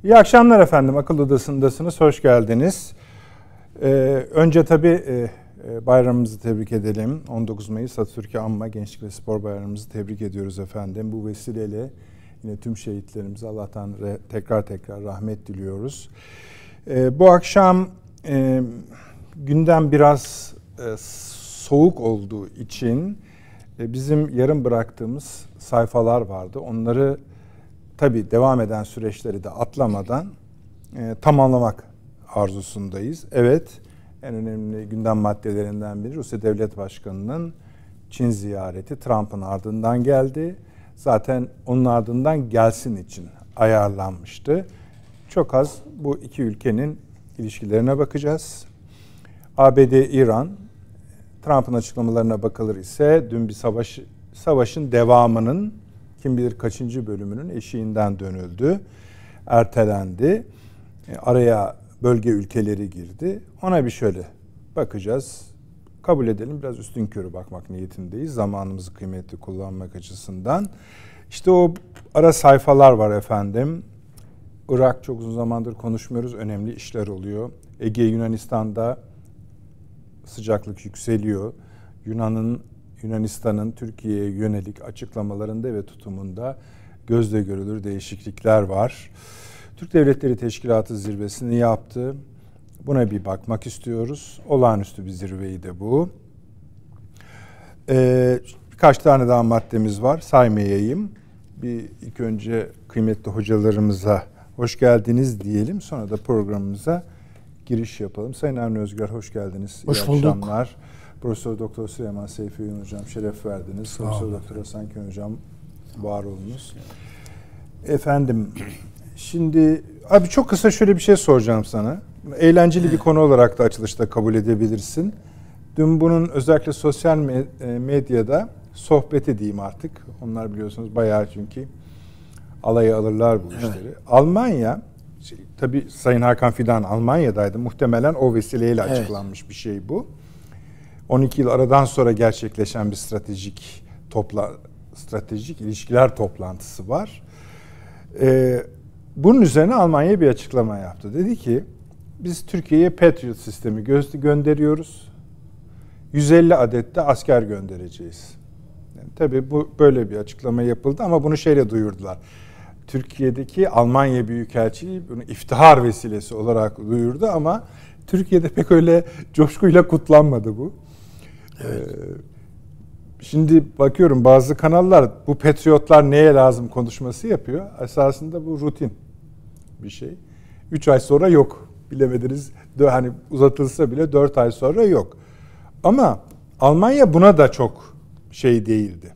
İyi akşamlar efendim. Akıl Odası'ndasınız. Hoş geldiniz. Önce tabii bayramımızı tebrik edelim. 19 Mayıs Atatürk'ü anma Gençlik ve Spor Bayramımızı tebrik ediyoruz efendim. Bu vesileyle yine tüm şehitlerimize Allah'tan tekrar rahmet diliyoruz. Bu akşam gündem biraz soğuk olduğu için bizim yarım bıraktığımız sayfalar vardı. Onları tabii devam eden süreçleri de atlamadan tamamlamak arzusundayız. Evet, en önemli gündem maddelerinden biri Rusya Devlet Başkanı'nın Çin ziyareti Trump'ın ardından geldi. Zaten onun ardından gelsin için ayarlanmıştı. Çok az bu iki ülkenin ilişkilerine bakacağız. ABD-İran, Trump'ın açıklamalarına bakılır ise dün bir savaşın devamının kim bilir kaçıncı bölümünün eşiğinden dönüldü, ertelendi. Araya bölge ülkeleri girdi. Ona bir şöyle bakacağız. Kabul edelim, biraz üstünkörü bakmak niyetindeyiz. Zamanımızı kıymetli kullanmak açısından. İşte o ara sayfalar var efendim. Irak çok uzun zamandır konuşmuyoruz. Önemli işler oluyor. Ege Yunanistan'da sıcaklık yükseliyor. Yunanistan'ın Türkiye'ye yönelik açıklamalarında ve tutumunda gözle görülür değişiklikler var. Türk Devletleri Teşkilatı zirvesini yaptı. Buna bir bakmak istiyoruz. Olağanüstü bir zirveydi bu. Birkaç tane daha maddemiz var. Saymayayım. İlk önce kıymetli hocalarımıza hoş geldiniz diyelim. Sonra da programımıza giriş yapalım. Sayın Avni Özgür hoş geldiniz. Hoş bulduk. İyi akşamlar. Profesör Doktor Süleyman Seyfi Öğün hocam şeref verdiniz. Profesör Doktor Hasan Kön hocam var olunuz. Efendim şimdi abi çok kısa şöyle bir şey soracağım sana. Eğlenceli bir konu olarak da açılışta kabul edebilirsin. Dün bunun özellikle sosyal medyada sohbeti diyeyim artık. Onlar biliyorsunuz bayağı çünkü alaya alırlar bu işleri. Evet. Almanya, tabii Sayın Hakan Fidan Almanya'daydı. Muhtemelen o vesileyle açıklanmış bir şey bu. 12 yıl aradan sonra gerçekleşen bir stratejik ilişkiler toplantısı var. Bunun üzerine Almanya bir açıklama yaptı. Dedi ki biz Türkiye'ye Patriot sistemi gönderiyoruz. 150 adet de asker göndereceğiz. Yani tabii bu böyle bir açıklama yapıldı ama bunu şeyle duyurdular. Türkiye'deki Almanya Büyükelçiliği bunu iftihar vesilesi olarak duyurdu ama Türkiye'de pek öyle coşkuyla kutlanmadı bu. Evet. Şimdi bakıyorum bazı kanallar bu patriotlar neye lazım konuşması yapıyor. Esasında bu rutin bir şey. 3 ay sonra yok. Bilemediniz. Hani uzatılsa bile 4 ay sonra yok. Ama Almanya buna da çok şey değildi.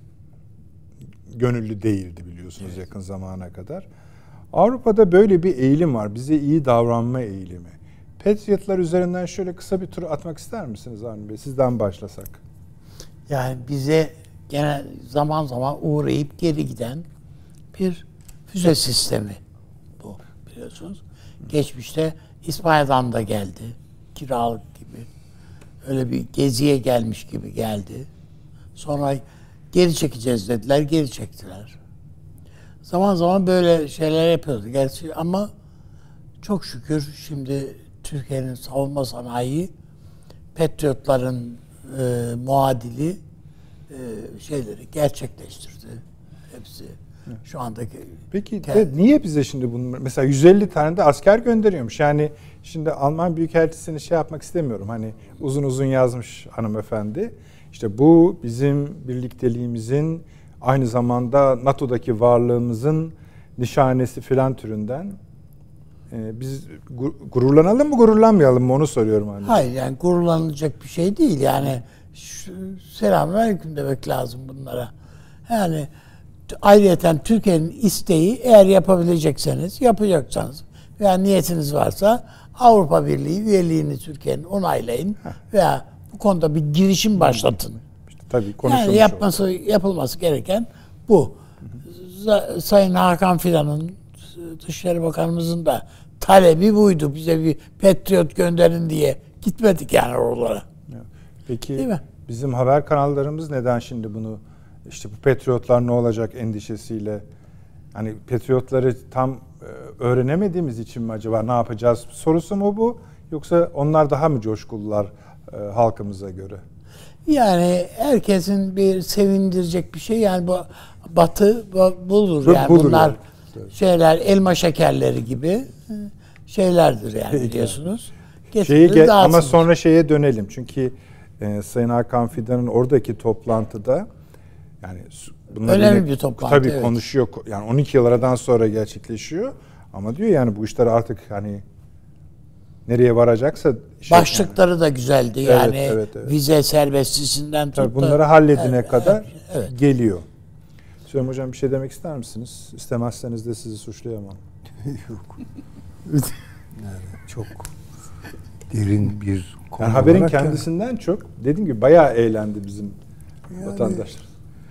Gönüllü değildi biliyorsunuz yakın zamana kadar. Avrupa'da böyle bir eğilim var. Bize iyi davranma eğilimi. Patriotlar üzerinden şöyle kısa bir tur atmak ister misiniz Avni Bey? Sizden başlasak. Yani bize gene zaman zaman uğrayıp geri giden bir füze sistemi bu biliyorsunuz. Geçmişte İspanya'dan da geldi. Kiralık gibi. Öyle bir geziye gelmiş gibi geldi. Sonra geri çekeceğiz dediler. Geri çektiler. Zaman zaman böyle şeyler yapıyordu. Gerçi ama çok şükür şimdi Türkiye'nin savunma sanayi Patriotların muadili şeyleri gerçekleştirdi. Hepsi şu andaki. Peki niye bize şimdi bunu mesela 150 tane de asker gönderiyormuş. Yani şimdi Alman Büyükelçisi'ni şey yapmak istemiyorum. Hani uzun uzun yazmış hanımefendi. İşte bu bizim birlikteliğimizin aynı zamanda NATO'daki varlığımızın nişanesi filan türünden. Biz gururlanalım mı gururlanmayalım mı onu soruyorum. Hani. Hayır yani gururlanacak bir şey değil. Yani selamünaleyküm demek lazım bunlara. Yani ayrıyeten Türkiye'nin isteği eğer yapabilecekseniz, yapacaksanız veya niyetiniz varsa Avrupa Birliği üyeliğini Türkiye'nin onaylayın veya bu konuda bir girişim başlatın. İşte tabii yani yapılması gereken bu. Sayın Hakan Fidan'ın Dışişleri Bakanımızın da talebi buydu. Bize bir Patriot gönderin diye gitmedik yani oralara. Peki bizim haber kanallarımız neden şimdi bunu işte bu Patriotlar ne olacak endişesiyle hani Patriotları tam öğrenemediğimiz için mi acaba ne yapacağız sorusu mu bu? Yoksa onlar daha mı coşkulular halkımıza göre? Yani herkesin bir sevindirecek bir şey. Yani bu Batı bulur yani Budur bunlar yani. şeyler elma şekerleri gibi şeylerdir yani biliyorsunuz. Ama sonra şeye dönelim. Çünkü Sayın Hakan Fidan'ın oradaki toplantıda yani önemli bir toplantı. Tabii evet. konuşuyor. Yani 12 yıl aradan sonra gerçekleşiyor. Ama diyor yani bu işler artık hani nereye varacaksa başlıkları yani da güzeldi. Yani evet. vize serbestlisinden tabii bunları halledine kadar geliyor. Süleyman Hocam bir şey demek ister misiniz? İstemezseniz de sizi suçlayamam. Yok. Yani çok derin bir konu. Yani haberin kendisinden çok dediğim gibi bayağı eğlendi bizim vatandaşlar.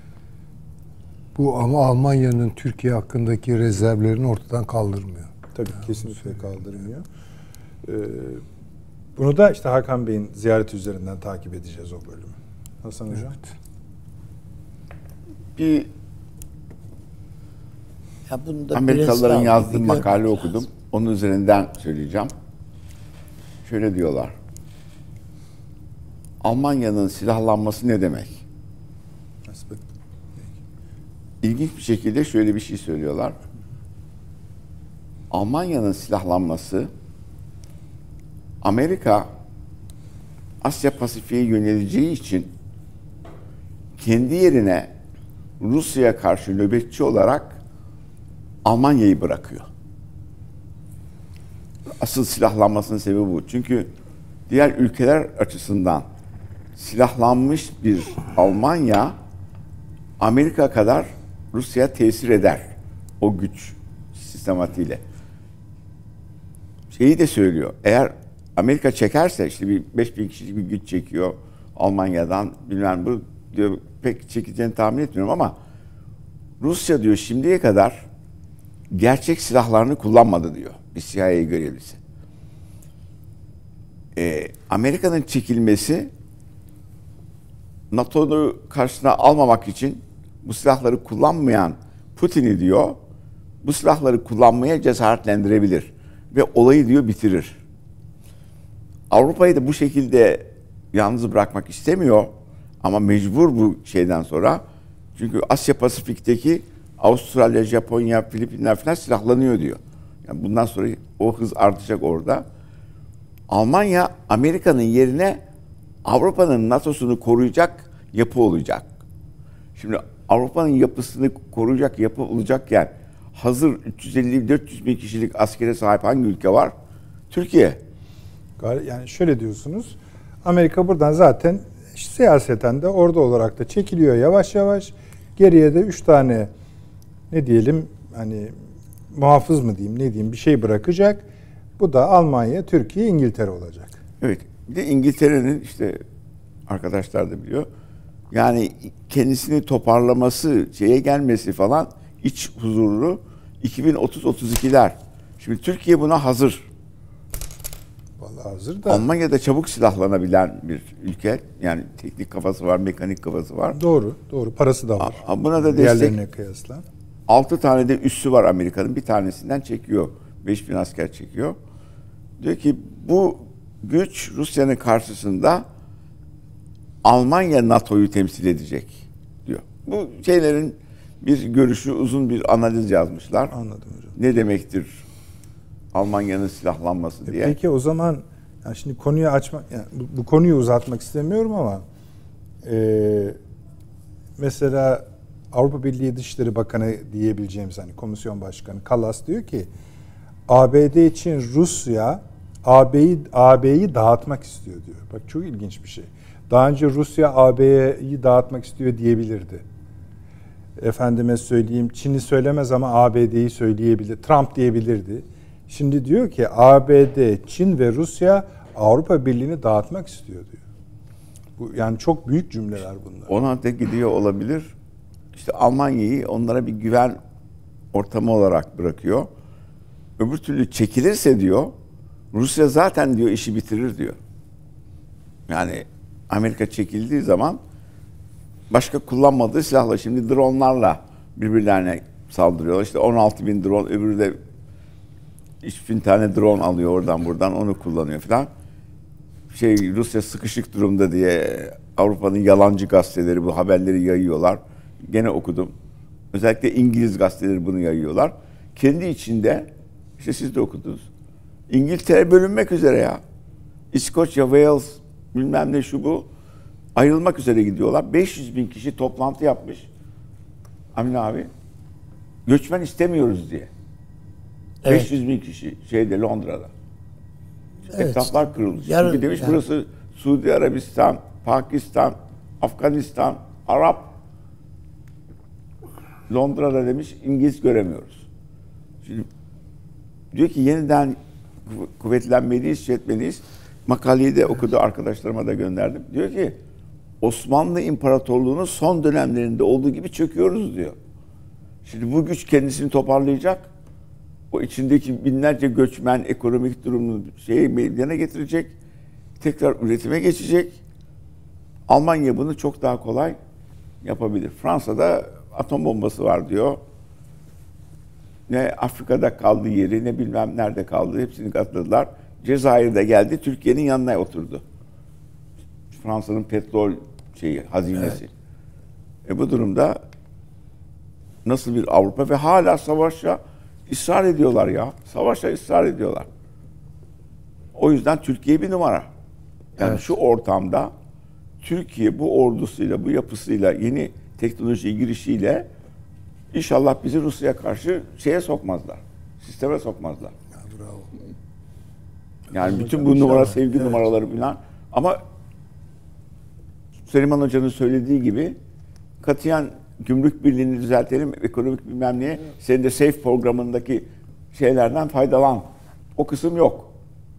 Bu ama Almanya'nın Türkiye hakkındaki rezervlerini ortadan kaldırmıyor. Tabii yani kesinlikle kaldırmıyor. Bunu da işte Hakan Bey'in ziyareti üzerinden takip edeceğiz o bölümü. Hasan Hocam. Evet. Amerikalıların yazdığı makale okudum. Onun üzerinden söyleyeceğim. Şöyle diyorlar. Almanya'nın silahlanması ne demek? İlginç bir şekilde şöyle bir şey söylüyorlar. Almanya'nın silahlanması Amerika Asya Pasifik'e yöneleceği için kendi yerine Rusya'ya karşı nöbetçi olarak Almanya'yı bırakıyor. Asıl silahlanmasının sebebi bu. Çünkü diğer ülkeler açısından silahlanmış bir Almanya Amerika kadar Rusya'ya tesir eder. O güç sistematiğiyle. Şeyi de söylüyor. Eğer Amerika çekerse işte bir 5.000 kişilik bir güç çekiyor Almanya'dan bilmem bu diyor pek çekeceğini tahmin etmiyorum ama Rusya diyor şimdiye kadar gerçek silahlarını kullanmadı diyor bir CIA görevlisi. Amerika'nın çekilmesi NATO'yu karşısına almamak için bu silahları kullanmayan Putin'i diyor bu silahları kullanmaya cesaretlendirebilir ve olayı diyor bitirir. Avrupa'yı da bu şekilde yalnız bırakmak istemiyor ama mecbur bu şeyden sonra. Çünkü Asya Pasifik'teki Avustralya, Japonya, Filipinler falan silahlanıyor diyor. Yani bundan sonra o hız artacak orada. Almanya Amerika'nın yerine Avrupa'nın NATO'sunu koruyacak yapı olacak. Şimdi Avrupa'nın yapısını koruyacak yapı olacakken hazır 350-400 bin kişilik askere sahip hangi ülke var? Türkiye. Yani şöyle diyorsunuz. Amerika buradan zaten siyaseten de orada olarak da çekiliyor yavaş yavaş. Geriye de 3 tane ne diyelim hani muhafız mı diyeyim ne diyeyim bir şey bırakacak. Bu da Almanya, Türkiye, İngiltere olacak. Evet. Bir de İngiltere'nin işte arkadaşlar da biliyor. Yani kendisini toparlaması, şeye gelmesi falan iç huzurlu 2030-32'ler. Şimdi Türkiye buna hazır. Vallahi hazır da. Almanya'da çabuk silahlanabilen bir ülke. Yani teknik kafası var, mekanik kafası var. Doğru. Parası da var. Buna da diğerlerine kıyasla. 6 tane de üssü var Amerika'nın. Bir tanesinden çekiyor. 5.000 asker çekiyor. Diyor ki bu güç Rusya'nın karşısında Almanya NATO'yu temsil edecek diyor. Bu şeylerin bir görüşü, uzun bir analiz yazmışlar. Anladım hocam. Ne demektir Almanya'nın silahlanması diye. Peki o zaman yani şimdi konuyu açmak, yani bu konuyu uzatmak istemiyorum ama mesela Avrupa Birliği Dışişleri Bakanı diyebileceğimiz hani komisyon başkanı Kallas diyor ki ABD için Rusya AB'yi dağıtmak istiyor diyor. Bak çok ilginç bir şey. Daha önce Rusya AB'yi dağıtmak istiyor diyebilirdi. Efendime söyleyeyim Çin'i söylemez ama ABD'yi söyleyebilir. Trump diyebilirdi. Şimdi diyor ki ABD, Çin ve Rusya Avrupa Birliği'ni dağıtmak istiyor diyor. Bu yani çok büyük cümleler bunlar. Ona da gidiyor olabilir. İşte Almanya'yı onlara bir güven ortamı olarak bırakıyor. Öbür türlü çekilirse diyor Rusya zaten diyor işi bitirir diyor. Yani Amerika çekildiği zaman başka kullanmadığı silahla şimdi dronlarla birbirlerine saldırıyorlar. İşte 16.000 drone öbürü de 3000 tane drone alıyor oradan buradan, onu kullanıyor falan. Rusya sıkışık durumda diye Avrupa'nın yalancı gazeteleri bu haberleri yayıyorlar. Gene okudum. Özellikle İngiliz gazeteleri bunu yayıyorlar. Kendi içinde, işte siz de okudunuz, İngiltere bölünmek üzere ya. İskoçya, Wales, bilmem ne şu bu. Ayrılmak üzere gidiyorlar. 500 bin kişi toplantı yapmış. Amin abi. Göçmen istemiyoruz diye. Evet. 500 bin kişi Londra'da. Evet. Etaplar kırılmış. Çünkü demiş burası Suudi Arabistan, Pakistan, Afganistan, Arap. Londra'da demiş İngiliz göremiyoruz. Şimdi diyor ki yeniden kuvvetlenmeliyiz, şişetmeliyiz. Makaleyi de okudu, arkadaşlarıma da gönderdim. Diyor ki Osmanlı İmparatorluğu'nun son dönemlerinde olduğu gibi çöküyoruz diyor. Şimdi bu güç kendisini toparlayacak. O içindeki binlerce göçmen ekonomik durumunu meydana getirecek. Tekrar üretime geçecek. Almanya bunu çok daha kolay yapabilir. Fransa'da atom bombası var diyor. Ne Afrika'da kaldığı yeri, ne bilmem nerede kaldı. Hepsini katladılar. Cezayir'de geldi, Türkiye'nin yanına oturdu. Fransa'nın petrol hazinesi. Evet. Bu durumda nasıl bir Avrupa ve hala savaşa ısrar ediyorlar ya. Savaşa ısrar ediyorlar. O yüzden Türkiye bir numara. Yani evet. Şu ortamda Türkiye bu ordusuyla, bu yapısıyla, yeni teknoloji girişiyle inşallah bizi Rusya'ya karşı sokmazlar. Sisteme sokmazlar. Ya, bravo. Yani bütün bu numara, sevgi numaraları falan. Ama Süleyman Hoca'nın söylediği gibi katiyen gümrük birliğini düzeltelim, ekonomik bilmem neye, senin de SAFE programındaki şeylerden faydalan. O kısım yok.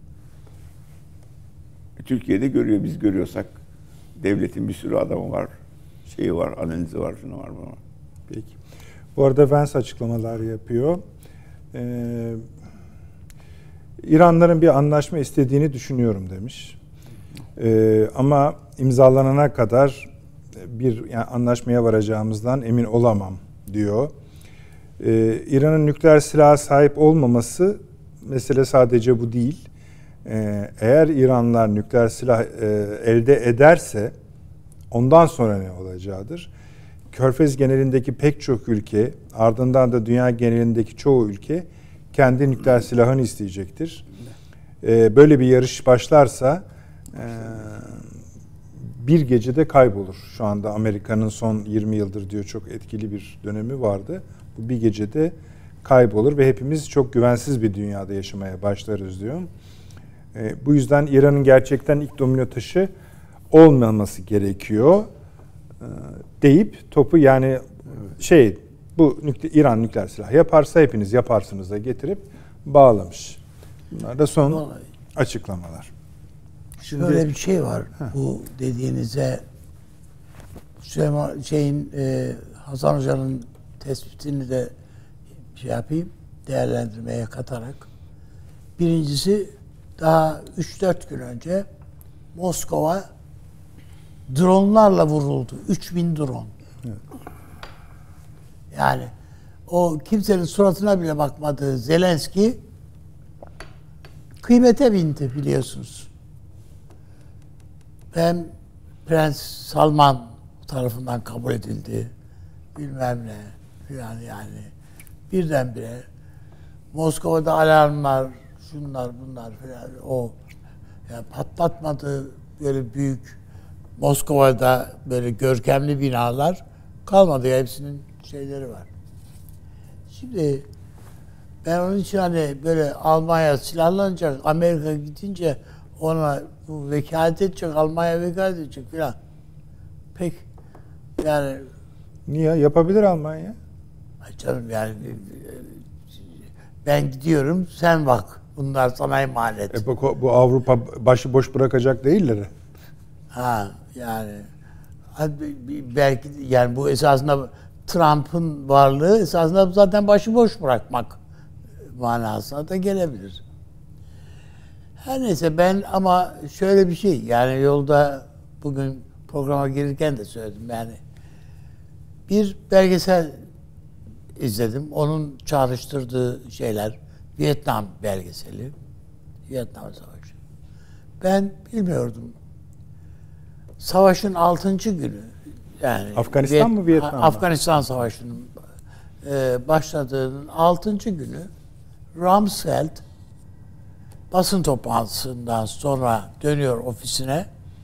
Türkiye'de görüyor, biz görüyorsak devletin bir sürü adamı var, var, analizi var, şunu var, bunu var. Peki. Bu arada Vance açıklamalar yapıyor. İranların bir anlaşma istediğini düşünüyorum demiş. Ama imzalanana kadar bir anlaşmaya varacağımızdan emin olamam diyor. İran'ın nükleer silaha sahip olmaması mesele sadece bu değil. Eğer İranlılar nükleer silah elde ederse ondan sonra ne olacağıdır? Körfez genelindeki pek çok ülke, ardından da dünya genelindeki çoğu ülke kendi nükleer silahını isteyecektir. Böyle bir yarış başlarsa bir gecede kaybolur. Şu anda Amerika'nın son 20 yıldır diyor çok etkili bir dönemi vardı. Bu bir gecede kaybolur ve hepimiz çok güvensiz bir dünyada yaşamaya başlarız diyor. Bu yüzden İran'ın gerçekten ilk domino taşı olmaması gerekiyor deyip topu bu İran nükleer silah yaparsa hepiniz yaparsınız da getirip bağlamış. Bunlar da son açıklamalar. Şimdi böyle bir şey var. Bu dediğinize Hasan Hoca'nın tespitini de yapayım, değerlendirmeye katarak. Birincisi daha 3-4 gün önce Moskova dronlarla vuruldu. 3000 drone. Evet. Yani o kimsenin suratına bile bakmadığı Zelenski kıymete bindi biliyorsunuz. Hem Prens Salman tarafından kabul edildi. Bilmem ne falan yani. Birdenbire Moskova'da alarmlar, şunlar bunlar falan o yani patlatmadığı böyle büyük Moskova'da böyle görkemli binalar kalmadı ya, hepsinin şeyleri var. Şimdi ben onun için böyle Almanya silahlanacak, Amerika gidince ona bu vekalet edecek, Almanya vekalet edecek falan. Pek yani niye? Yapabilir Almanya. Ay canım yani ben gidiyorum, sen bak. Bunlar sana emanet. Bu Avrupa başıboş bırakacak değiller. Yani belki yani bu esasında Trump'ın varlığı esasında zaten başıboş bırakmak manasına da gelebilir. Her neyse ben ama şöyle bir şey yani yolda bugün programa gelirken de söyledim yani bir belgesel izledim. Onun çağrıştırdığı şeyler Vietnam belgeseli. Vietnam Savaşı. Ben bilmiyordum. Savaşın 6. günü, yani Afganistan mı, Vietnam mı? Afganistan Savaşı'nın başladığının 6. günü Rumsfeld basın toplantısından sonra dönüyor ofisine.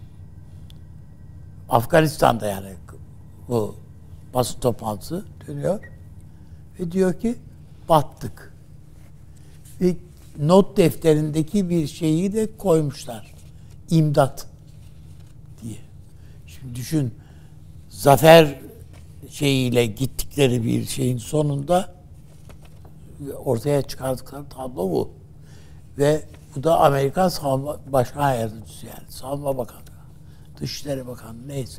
Afganistan'da yani bu basın toplantısı dönüyor ve diyor ki battık. Ve not defterindeki bir şeyi de koymuşlar. İmdat diye. Şimdi düşün, zafer şeyiyle gittikleri bir şeyin sonunda ortaya çıkardıkları tablo bu. Ve bu da Amerikan Savunma Başkan Yardımcısı, yani Savunma Bakanı, Dışişleri Bakanı, neyse.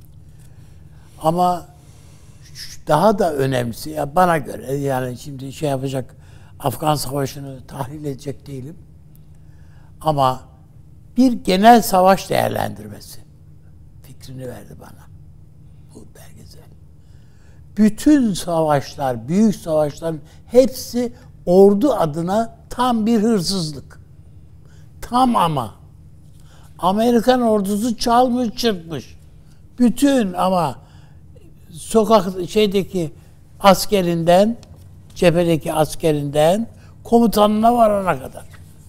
Ama daha da önemlisi, ya bana göre, yani şimdi şey yapacak, Afgan Savaşı'nı tahlil edecek değilim. Ama bir genel savaş değerlendirmesi fikrini verdi bana bu belgesel. Bütün savaşlar, büyük savaşların hepsi ordu adına tam bir hırsızlık. Tam ama. Amerikan ordusu çalmış çırpmış. Bütün ama sokak şeydeki askerinden, cephedeki askerinden komutanına varana kadar.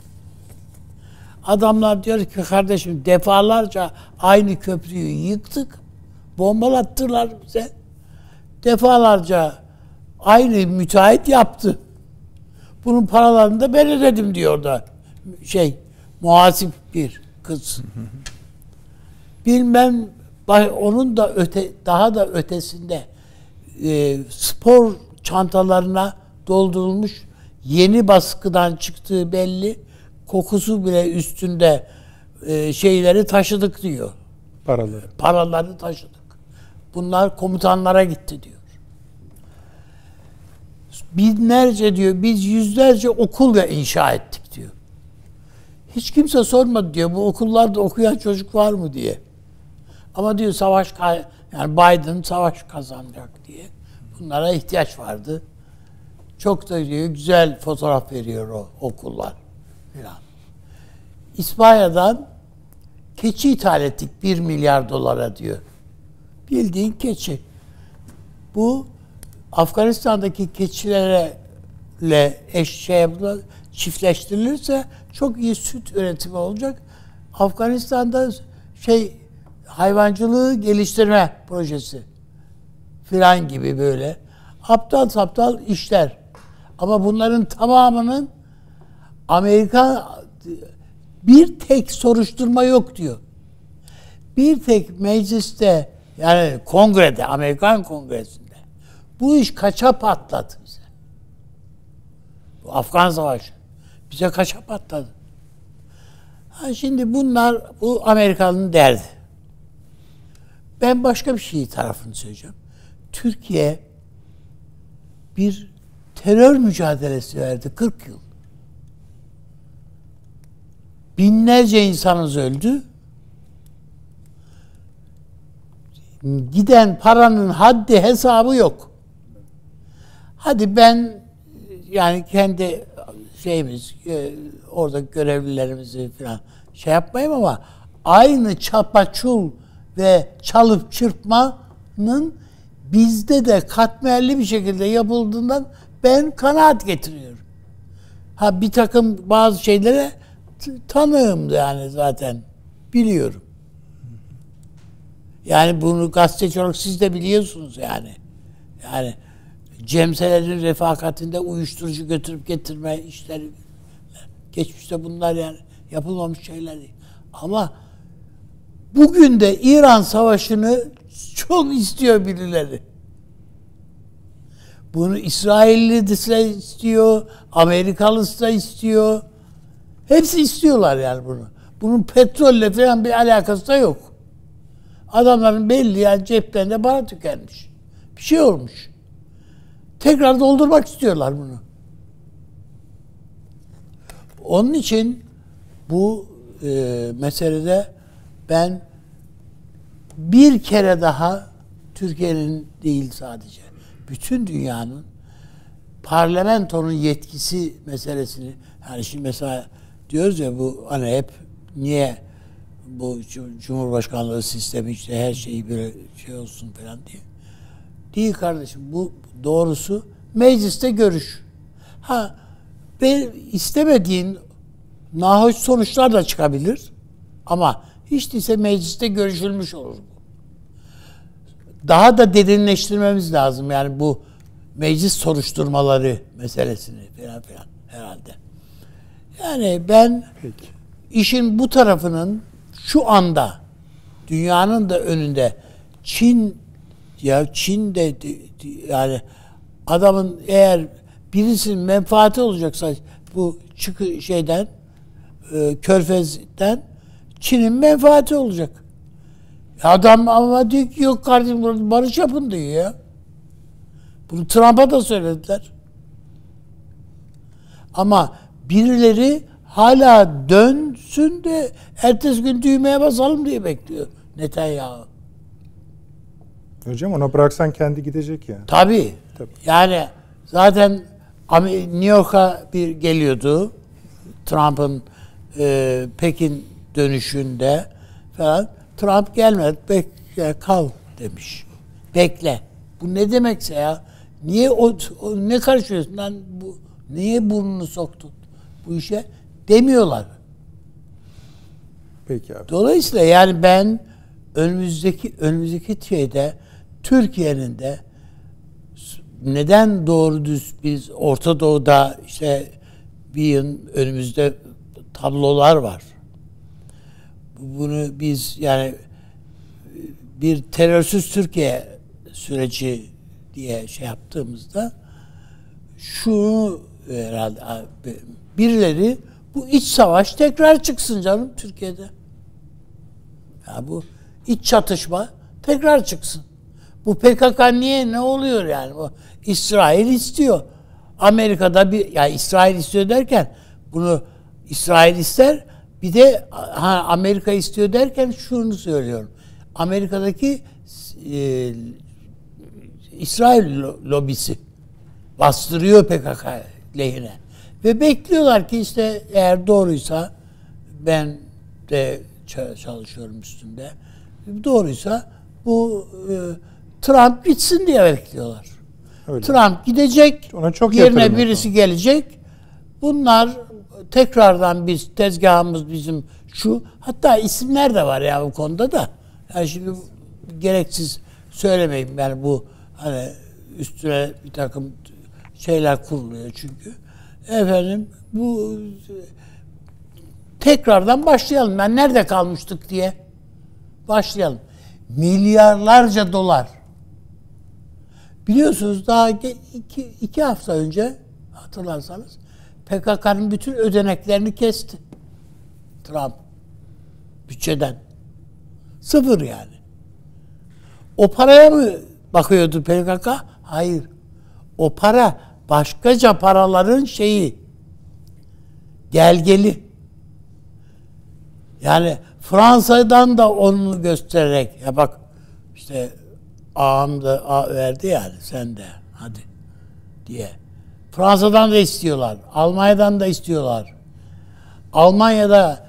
Adamlar diyor ki kardeşim defalarca aynı köprüyü yıktık. Bombalattılar bize. Defalarca aynı müteahhit yaptı. Bunun paralarını da ben ödedim diyor da muhasip bir kız. Bilmem onun da daha da ötesinde spor çantalarına doldurulmuş, yeni baskıdan çıktığı belli, kokusu bile üstünde şeyleri taşıdık diyor. Paraları taşıdık. Bunlar komutanlara gitti diyor. Binlerce diyor, biz yüzlerce okul inşa ettik diyor. Hiç kimse sormadı diyor, bu okullarda okuyan çocuk var mı diye. Ama diyor yani Biden savaş kazanacak diye. Bunlara ihtiyaç vardı. Çok da diyor güzel fotoğraf veriyor o okullar filan. İspanya'dan keçi ithal ettik 1 milyar dolara diyor. Bildiğin keçi. Bu Afganistan'daki keçilerle çiftleştirilirse çok iyi süt üretimi olacak. Afganistan'da hayvancılığı geliştirme projesi filan gibi böyle aptal saptal işler. Ama bunların tamamının Amerika, bir tek soruşturma yok diyor. Bir tek mecliste, yani kongrede, Amerikan Kongresi'nde bu iş kaça patladı bize? Bu Afgan Savaşı bize kaça patladı? Şimdi bu Amerika'nın derdi. Ben başka bir şey tarafını söyleyeceğim. Türkiye bir terör mücadelesi verdi 40 yıl. Binlerce insanımız öldü. Giden paranın haddi hesabı yok. Hadi ben yani kendi orada görevlilerimizi falan yapmayayım ama aynı çapaçul ve çalıp çırpmanın bizde de katmerli bir şekilde yapıldığından ben kanaat getiriyorum. Bir takım bazı şeylere tanığım yani, zaten biliyorum. Yani bunu gazeteci olarak siz de biliyorsunuz yani. Yani cemselerin refakatinde uyuşturucu götürüp getirme işleri, geçmişte bunlar yani yapılmamış şeyler değil. Ama bugün de İran Savaşı'nı çok istiyor birileri. Bunu İsrailli de istiyor, Amerikalısı da istiyor. Hepsi istiyorlar yani bunu. Bunun petrolle falan bir alakası da yok. Adamların belli yani ceplerinde para tükenmiş. Bir şey olmuş. Tekrar doldurmak istiyorlar bunu. Onun için bu meselede ben bir kere daha Türkiye'nin değil sadece bütün dünyanın parlamentonun yetkisi meselesini, yani şimdi mesela diyoruz ya, bu hani hep niye bu Cumhurbaşkanlığı sistemi işte her şeyi bir şey olsun falan diye. Değil kardeşim, bu doğrusu mecliste görüş. Ha, ben istemediğin nahoş sonuçlar da çıkabilir ama hiç değilse mecliste görüşülmüş olur bu. Daha da derinleştirmemiz lazım yani bu meclis soruşturmaları meselesini falan filan herhalde. Yani ben işin bu tarafının şu anda dünyanın da önünde Çin'de yani adamın eğer birisinin menfaati olacaksa bu Körfez'den Çin'in menfaati olacak. Adam ama diyor ki yok kardeşim barış yapın diyor ya. Bunu Trump'a da söylediler. Ama birileri hala dönsün de ertesi gün düğmeye basalım diye bekliyor Netanyahu. Hocam ona bıraksan kendi gidecek ya. Tabii. Yani zaten New York'a bir geliyordu. Trump'ın Pekin dönüşünde falan. Trump gelmedi. Bekle, kal demiş. Bekle. Bu ne demekse ya? Niye ne karışıyorsun lan? Niye burnunu soktun bu işe? Demiyorlar. Peki abi. Dolayısıyla yani ben önümüzdeki şeyde Türkiye'nin de neden doğru düz biz Orta Doğu'da işte bir yıl önümüzde tablolar var. Bunu biz yani bir terörsüz Türkiye süreci diye şey yaptığımızda şunu herhalde birileri bu iç savaş tekrar çıksın canım Türkiye'de. Ya bu iç çatışma tekrar çıksın. Bu PKK niye ne oluyor yani? Bu İsrail istiyor. Amerika'da İsrail istiyor derken bunu İsrail ister. Bir de Amerika istiyor derken şunu söylüyorum. Amerika'daki İsrail lobisi bastırıyor PKK lehine. Ve bekliyorlar ki işte eğer doğruysa ben de çalışıyorum üstünde. Doğruysa bu Trump gitsin diye bekliyorlar. Öyle. Trump gidecek. Ona çok yerine birisi gelecek. Bunlar tekrardan biz tezgahımız bizim şu, hatta isimler de var ya bu konuda da. Yani şimdi gereksiz söylemeyeyim yani bu hani üstüne bir takım şeyler kuruluyor çünkü. Efendim bu tekrardan başlayalım. Ben nerede kalmıştık diye başlayalım. Milyarlarca dolar. Biliyorsunuz daha iki hafta önce hatırlarsanız PKK'nın bütün ödeneklerini kesti Trump bütçeden. Sıfır yani. O paraya mı bakıyordu PKK? Hayır. O para başkaca paraların gelgeli. Yani Fransa'dan da onu göstererek ya bak işte ağam da verdi yani sen de hadi diye. Fransa'dan da istiyorlar. Almanya'dan da istiyorlar. Almanya'da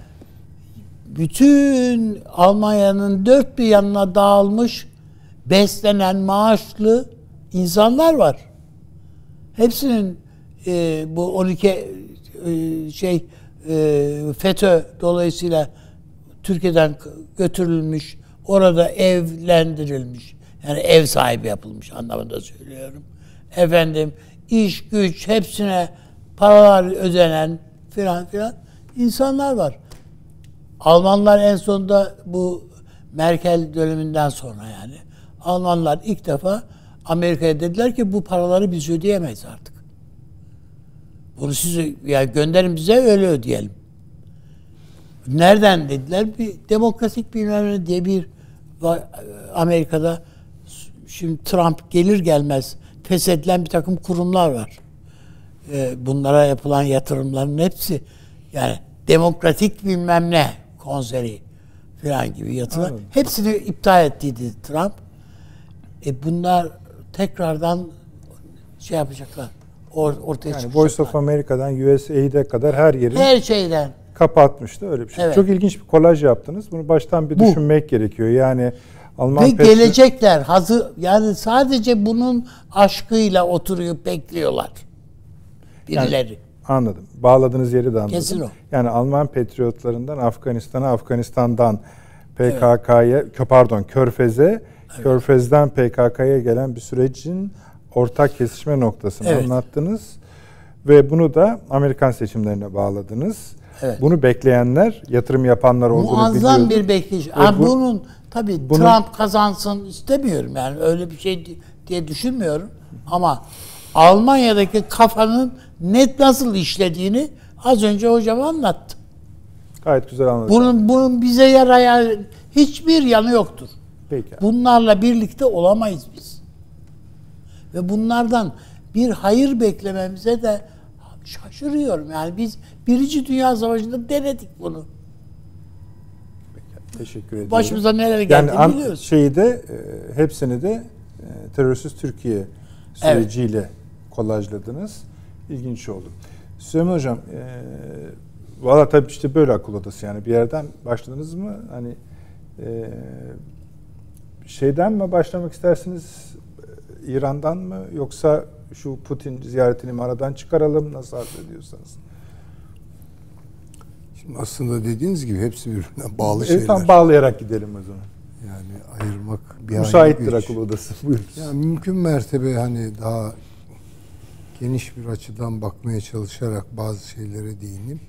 bütün Almanya'nın dört bir yanına dağılmış beslenen maaşlı insanlar var. Hepsinin bu 12 FETÖ dolayısıyla Türkiye'den götürülmüş, orada evlendirilmiş. Yani ev sahibi yapılmış anlamında söylüyorum. Efendim iş güç hepsine paralar ödenen filan insanlar var. Almanlar en sonunda bu Merkel döneminden sonra yani Almanlar ilk defa Amerika'ya dediler ki bu paraları biz ödeyemeyiz artık. Bunu siz yani gönderin bize öyle ödeyelim. Nereden dediler? Bir demokratik bilmem ne diye bir Amerika'da şimdi Trump gelir gelmez feshedilen bir takım kurumlar var. Bunlara yapılan yatırımların hepsi yani demokratik bilmem ne konseri falan gibi yatırımlar. Hepsini iptal ettiydi Trump. Bunlar tekrardan yapacaklar. ortaya Yani çıkacaklar. Voice of America'dan USAID'e kadar her yeri Her şeyden. kapatmıştı, öyle bir şey. Evet. Çok ilginç bir kolaj yaptınız. Bunu baştan bir düşünmek gerekiyor. Yani Alman Ve gelecekler hazır, yani sadece bunun aşkıyla oturuyor bekliyorlar. Birileri. Yani, anladım. Bağladığınız yeri de anladım. Kesin o. Yani Alman patriotlarından Afganistan'a, Afganistan'dan PKK'ya, Körfez'e, evet. Körfez'den PKK'ya gelen bir sürecin ortak kesişme noktasını anlattınız. Ve bunu da Amerikan seçimlerine bağladınız. Evet. Bunu bekleyenler, yatırım yapanlar olduğunu biliyordu. Muazzam bir bekleyiş. Bunun tabii Trump kazansın istemiyorum, yani öyle bir şey diye düşünmüyorum. Ama Almanya'daki kafanın net nasıl işlediğini az önce hocam anlattı. Gayet güzel anlattı. Bunun bize yarayan hiçbir yanı yoktur. Peki. Bunlarla birlikte olamayız biz. Ve bunlardan bir hayır beklememize de şaşırıyorum. Yani biz Birinci Dünya Savaşı'nda denedik bunu. Peki, teşekkür ederim. Başımıza neler geldi biliyoruz. Hepsini de terörsüz Türkiye süreciyle kolajladınız. İlginç oldu. Süleyman Hocam, valla tabii işte böyle akıl odası, yani bir yerden başladınız mı? Hani şeyden mi başlamak istersiniz? İran'dan mı? Yoksa şu Putin ziyaretini mi aradan çıkaralım? Nasıl arzu ediyorsanız. Şimdi aslında dediğiniz gibi hepsi birbirine bağlı şeyler. Tam bağlayarak gidelim o zaman. Yani ayırmak bir müsaittir akıl odası. Buyurun. Yani mümkün mertebe hani daha geniş bir açıdan bakmaya çalışarak bazı şeylere değineyim.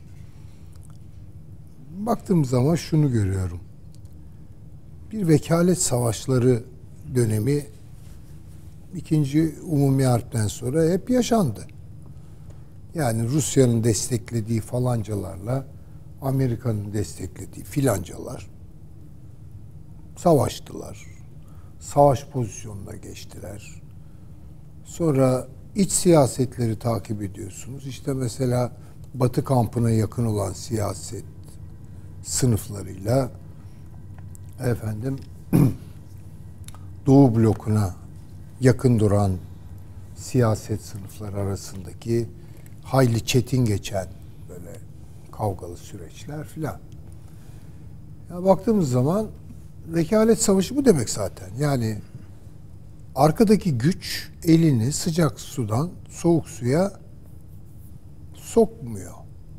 Baktığım zaman şunu görüyorum. Bir vekalet savaşları dönemi İkinci Umumi Harp'ten sonra hep yaşandı. Yani Rusya'nın desteklediği falancalarla Amerika'nın desteklediği filancalar savaştılar. Savaş pozisyonuna geçtiler. Sonra iç siyasetleri takip ediyorsunuz. İşte mesela Batı kampına yakın olan siyaset sınıflarıyla Doğu blokuna yakın duran siyaset sınıfları arasındaki hayli çetin geçen böyle kavgalı süreçler filan. Ya baktığımız zaman vekalet savaşı bu demek zaten. Yani arkadaki güç elini sıcak sudan soğuk suya sokmuyor.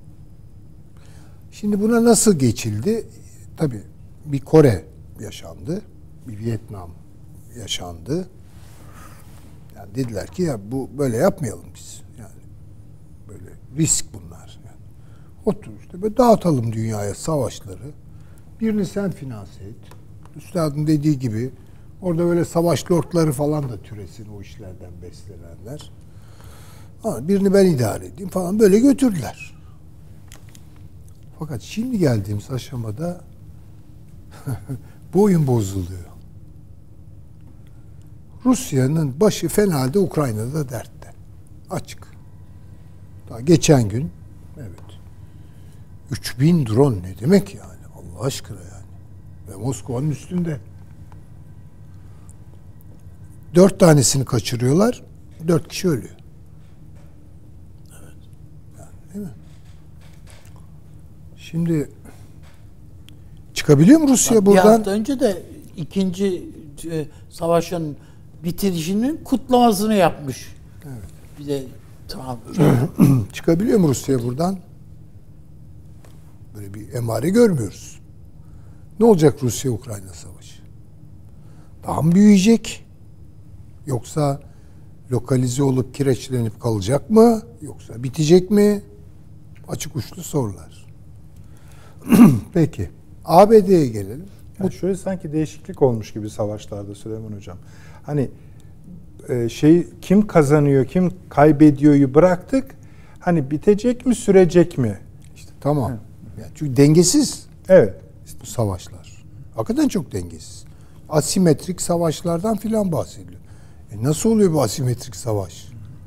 Şimdi buna nasıl geçildi? Tabii bir Kore yaşandı, bir Vietnam yaşandı. Yani dediler ki ya bu böyle yapmayalım biz. Yani böyle risk bunlar. Yani otur işte böyle dağıtalım dünyaya savaşları. Birini sen finanse et. Üstadın dediği gibi orada böyle savaş lordları falan da türesin, o işlerden beslenenler. Ama birini ben idare edeyim falan, böyle götürdüler. Fakat şimdi geldiğimiz aşamada bu oyun bozuluyor. Rusya'nın başı fena halde Ukrayna'da dertte. Açık. Daha geçen gün 3000 drone ne demek yani? Allah aşkına yani. Ve Moskova'nın üstünde. 4 tanesini kaçırıyorlar. 4 kişi ölüyor. Evet. Yani, değil mi? Şimdi çıkabiliyor mu Rusya buradan? Bir hafta önce de ikinci savaşın bitirişinin kutlamasını yapmış. Evet. Bir de tamam. Çıkabiliyor mu Rusya buradan? Böyle bir emare görmüyoruz. Ne olacak Rusya-Ukrayna savaşı? Daha mı büyüyecek? Yoksa lokalize olup kireçlenip kalacak mı? Yoksa bitecek mi? Açık uçlu sorular. Peki. ABD'ye gelelim. Yani şöyle sanki değişiklik olmuş gibi savaşlarda Süleyman Hocam. Hani kim kazanıyor, kim kaybediyor'yu bıraktık. Hani bitecek mi, sürecek mi? İşte tamam. Yani çünkü dengesiz. Evet. Bu savaşlar. Hakikaten çok dengesiz. Asimetrik savaşlardan filan bahsediliyor. Nasıl oluyor bu asimetrik savaş?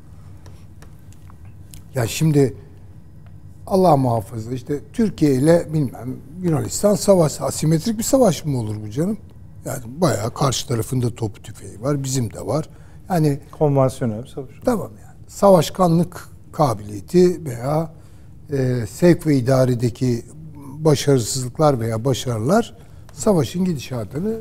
Ya şimdi Allah muhafaza işte Türkiye ile bilmem Yunanistan savaş, asimetrik bir savaş mı olur bu canım? Yani bayağı karşı tarafında topu tüfeği var, bizim de var. Yani konvansiyonel bir savaş. tamam yani. savaşkanlık kabiliyeti veya sevk ve idaredeki başarısızlıklar veya başarılar savaşın gidişatını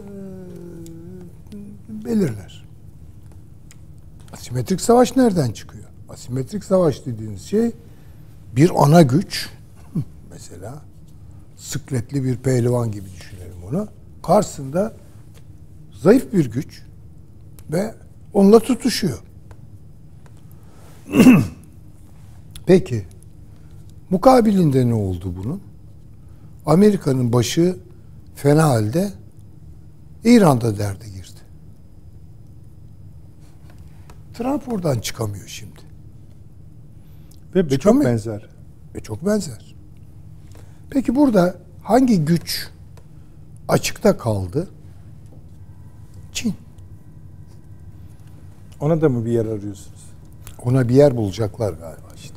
belirler. Asimetrik savaş nereden çıkıyor? Asimetrik savaş dediğiniz şey bir ana güç, mesela sıkletli bir pehlivan gibi düşünelim onu. Karşısında zayıf bir güç ve onunla tutuşuyor. Peki mukabilinde ne oldu bunun? Amerika'nın başı fena halde, İran'da derde girdi. Trump oradan çıkamıyor şimdi. Ve çok benzer. Ve çok benzer. Peki burada hangi güç açıkta kaldı? Çin. Ona da mı bir yer arıyorsunuz? Ona bir yer bulacaklar galiba işte.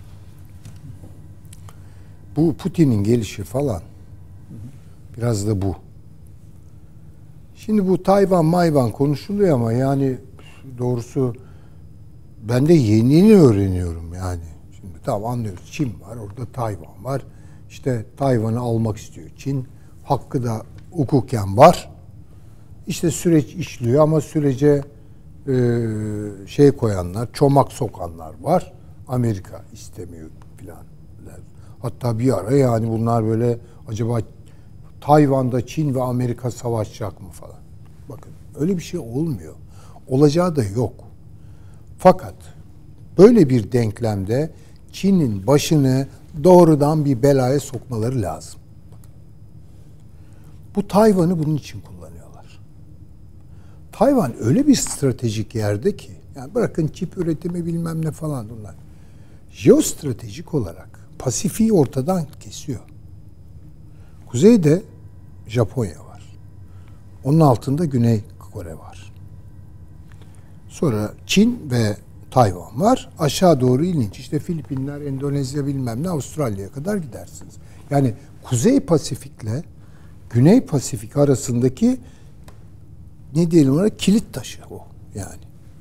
Bu Putin'in gelişi falan biraz da bu. Şimdi bu Tayvan konuşuluyor ama yani doğrusu ben de yeni öğreniyorum yani. Şimdi tamam anlıyoruz. Çin var, orada Tayvan var. İşte Tayvan'ı almak istiyor Çin. Hakkı da hukuken var. İşte süreç işliyor ama sürece koyanlar, çomak sokanlar var. Amerika istemiyor filan. Hatta bir ara yani bunlar böyle acaba Tayvan'da Çin ve Amerika savaşacak mı falan. Bakın öyle bir şey olmuyor. Olacağı da yok. Fakat böyle bir denklemde Çin'in başını doğrudan bir belaya sokmaları lazım. Bu Tayvan'ı bunun için kullanıyorlar. Tayvan öyle bir stratejik yerde ki, yani bırakın çip üretimi bilmem ne falan bunlar. Jeostratejik olarak Pasifik'i ortadan kesiyor. Kuzeyde Japonya var. Onun altında Güney Kore var. Sonra Çin ve Tayvan var. Aşağı doğru ilginç. İşte Filipinler, Endonezya bilmem ne, Avustralya'ya kadar gidersiniz. Yani Kuzey Pasifik'le Güney Pasifik arasındaki ne diyelim ona kilit taşı o yani.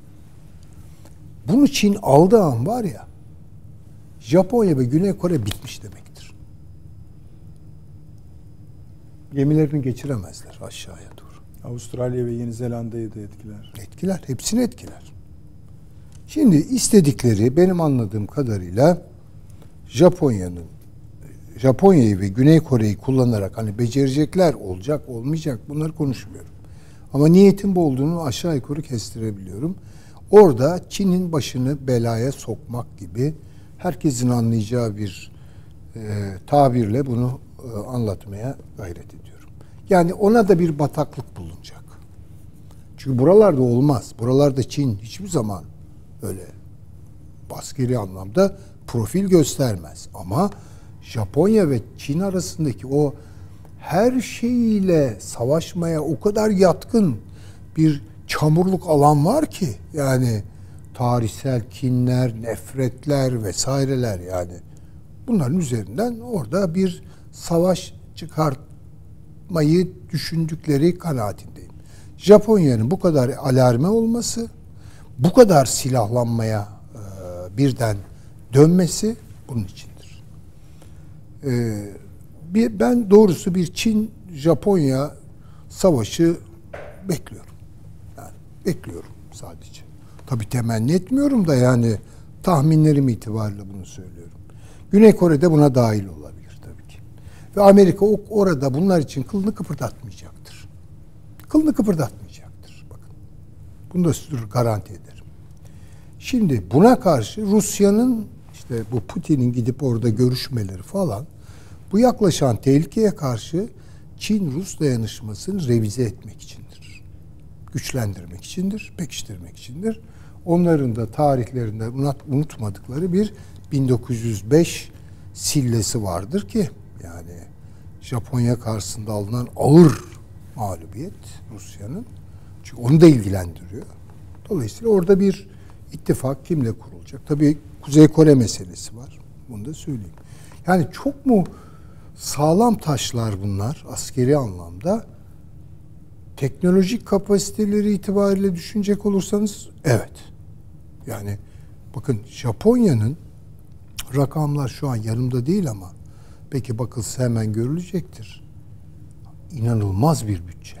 Bunu Çin aldığı an var ya, Japonya ve Güney Kore bitmiş demektir. Gemilerini geçiremezler aşağıya doğru. Avustralya ve Yeni Zelanda'yı da etkiler. Etkiler, hepsini etkiler. Şimdi istedikleri benim anladığım kadarıyla Japonya'yı ve Güney Kore'yi kullanarak hani becerecekler, olacak, olmayacak bunları konuşmuyorum. Ama niyetin bu olduğunu aşağı yukarı kestirebiliyorum. Orada Çin'in başını belaya sokmak gibi herkesin anlayacağı bir tabirle bunu anlatmaya gayret ediyorum. Yani ona da bir bataklık bulunacak. Çünkü buralarda olmaz. Buralarda Çin hiçbir zaman öyle askeri anlamda profil göstermez. Ama Japonya ve Çin arasındaki o her şeyiyle savaşmaya o kadar yatkın bir çamurluk alan var ki yani tarihsel kinler, nefretler vesaireler yani bunların üzerinden orada bir savaş çıkartmayı düşündükleri kanaatindeyim. Japonya'nın bu kadar alarme olması, bu kadar silahlanmaya birden dönmesi bunun içindir. Ben doğrusu bir Çin-Japonya savaşı bekliyorum. Yani bekliyorum sadece. Tabii temenni etmiyorum da yani tahminlerim itibariyle bunu söylüyorum. Güney Kore'de buna dahil olabilir tabii ki. Ve Amerika orada bunlar için kılını kıpırdatmayacaktır. Kılını kıpırdatmayacaktır. Bakın. Bunu da size garanti ederim. Şimdi buna karşı Rusya'nın işte bu Putin'in gidip orada görüşmeleri falan bu yaklaşan tehlikeye karşı Çin-Rus dayanışmasını revize etmek içindir. Güçlendirmek içindir, pekiştirmek içindir. Onların da tarihlerinde unutmadıkları bir 1905 sillesi vardır ki yani Japonya karşısında alınan ağır mağlubiyet Rusya'nın. Çünkü onu da ilgilendiriyor. Dolayısıyla orada bir ittifak kimle kurulacak? Tabii Kuzey Kore meselesi var. Bunu da söyleyeyim. Yani çok mu sağlam taşlar bunlar askeri anlamda? Teknolojik kapasiteleri itibariyle düşünecek olursanız evet. Yani Bakın Japonya'nın rakamlar şu an yanımda değil ama peki bakılsa hemen görülecektir. İnanılmaz bir bütçe.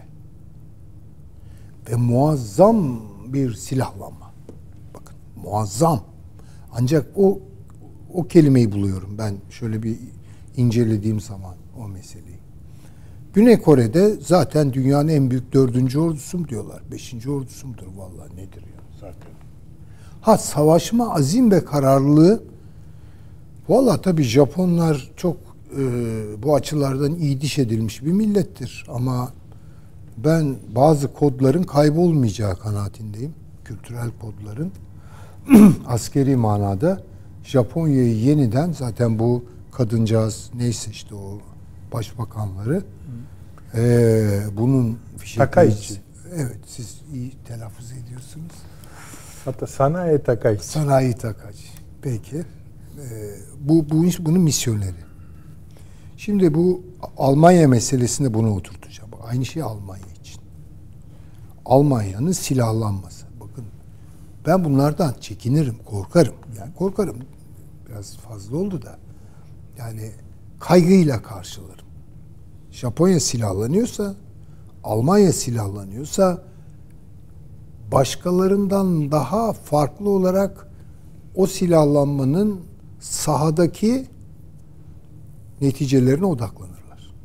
Ve muazzam bir silahlanma. Bakın muazzam. Ancak o kelimeyi buluyorum ben şöyle bir incelediğim zaman o meseleyi. Güney Kore'de zaten dünyanın en büyük 4. ordusu mu diyorlar? 5. ordusu mudur? Vallahi nedir ya zaten. Ha, savaşma azim ve kararlılığı, vallahi tabii Japonlar çok bu açılardan iyi diş edilmiş bir millettir. Ama ben bazı kodların kaybolmayacağı kanaatindeyim. Kültürel kodların. Askeri manada Japonya'yı yeniden, zaten bu kadıncağız neyse işte o başbakanları bunun Takaichi. Evet, siz iyi telaffuz ediyorsunuz. Hatta Sanayi Takaichi. Sanayi Takaichi. Peki. Bunun misyoneri. Şimdi bu Almanya meselesinde bunu oturtacağım. Aynı şey Almanya için. Almanya'nın silahlanması. Bakın ben bunlardan çekinirim, korkarım. Yani korkarım biraz fazla oldu da. Yani kaygıyla karşılarım. Japonya silahlanıyorsa, Almanya silahlanıyorsa başkalarından daha farklı olarak o silahlanmanın sahadaki neticelerine odaklanırlar.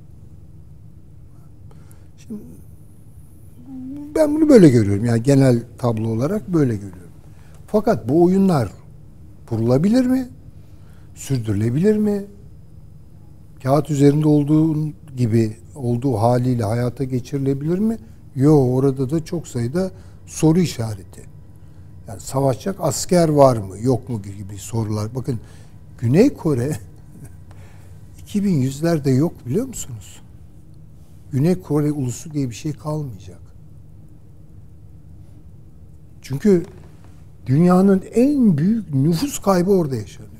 Şimdi ben bunu böyle görüyorum. Yani genel tablo olarak böyle görüyorum. Fakat bu oyunlar kurulabilir mi? Sürdürülebilir mi? Kağıt üzerinde olduğu haliyle hayata geçirilebilir mi? Yok, orada da çok sayıda soru işareti. Yani savaşacak asker var mı, yok mu gibi sorular. Bakın Güney Kore 2100'lerde yok, biliyor musunuz? Güney Kore ulusu diye bir şey kalmayacak. Çünkü dünyanın en büyük nüfus kaybı orada yaşanıyor.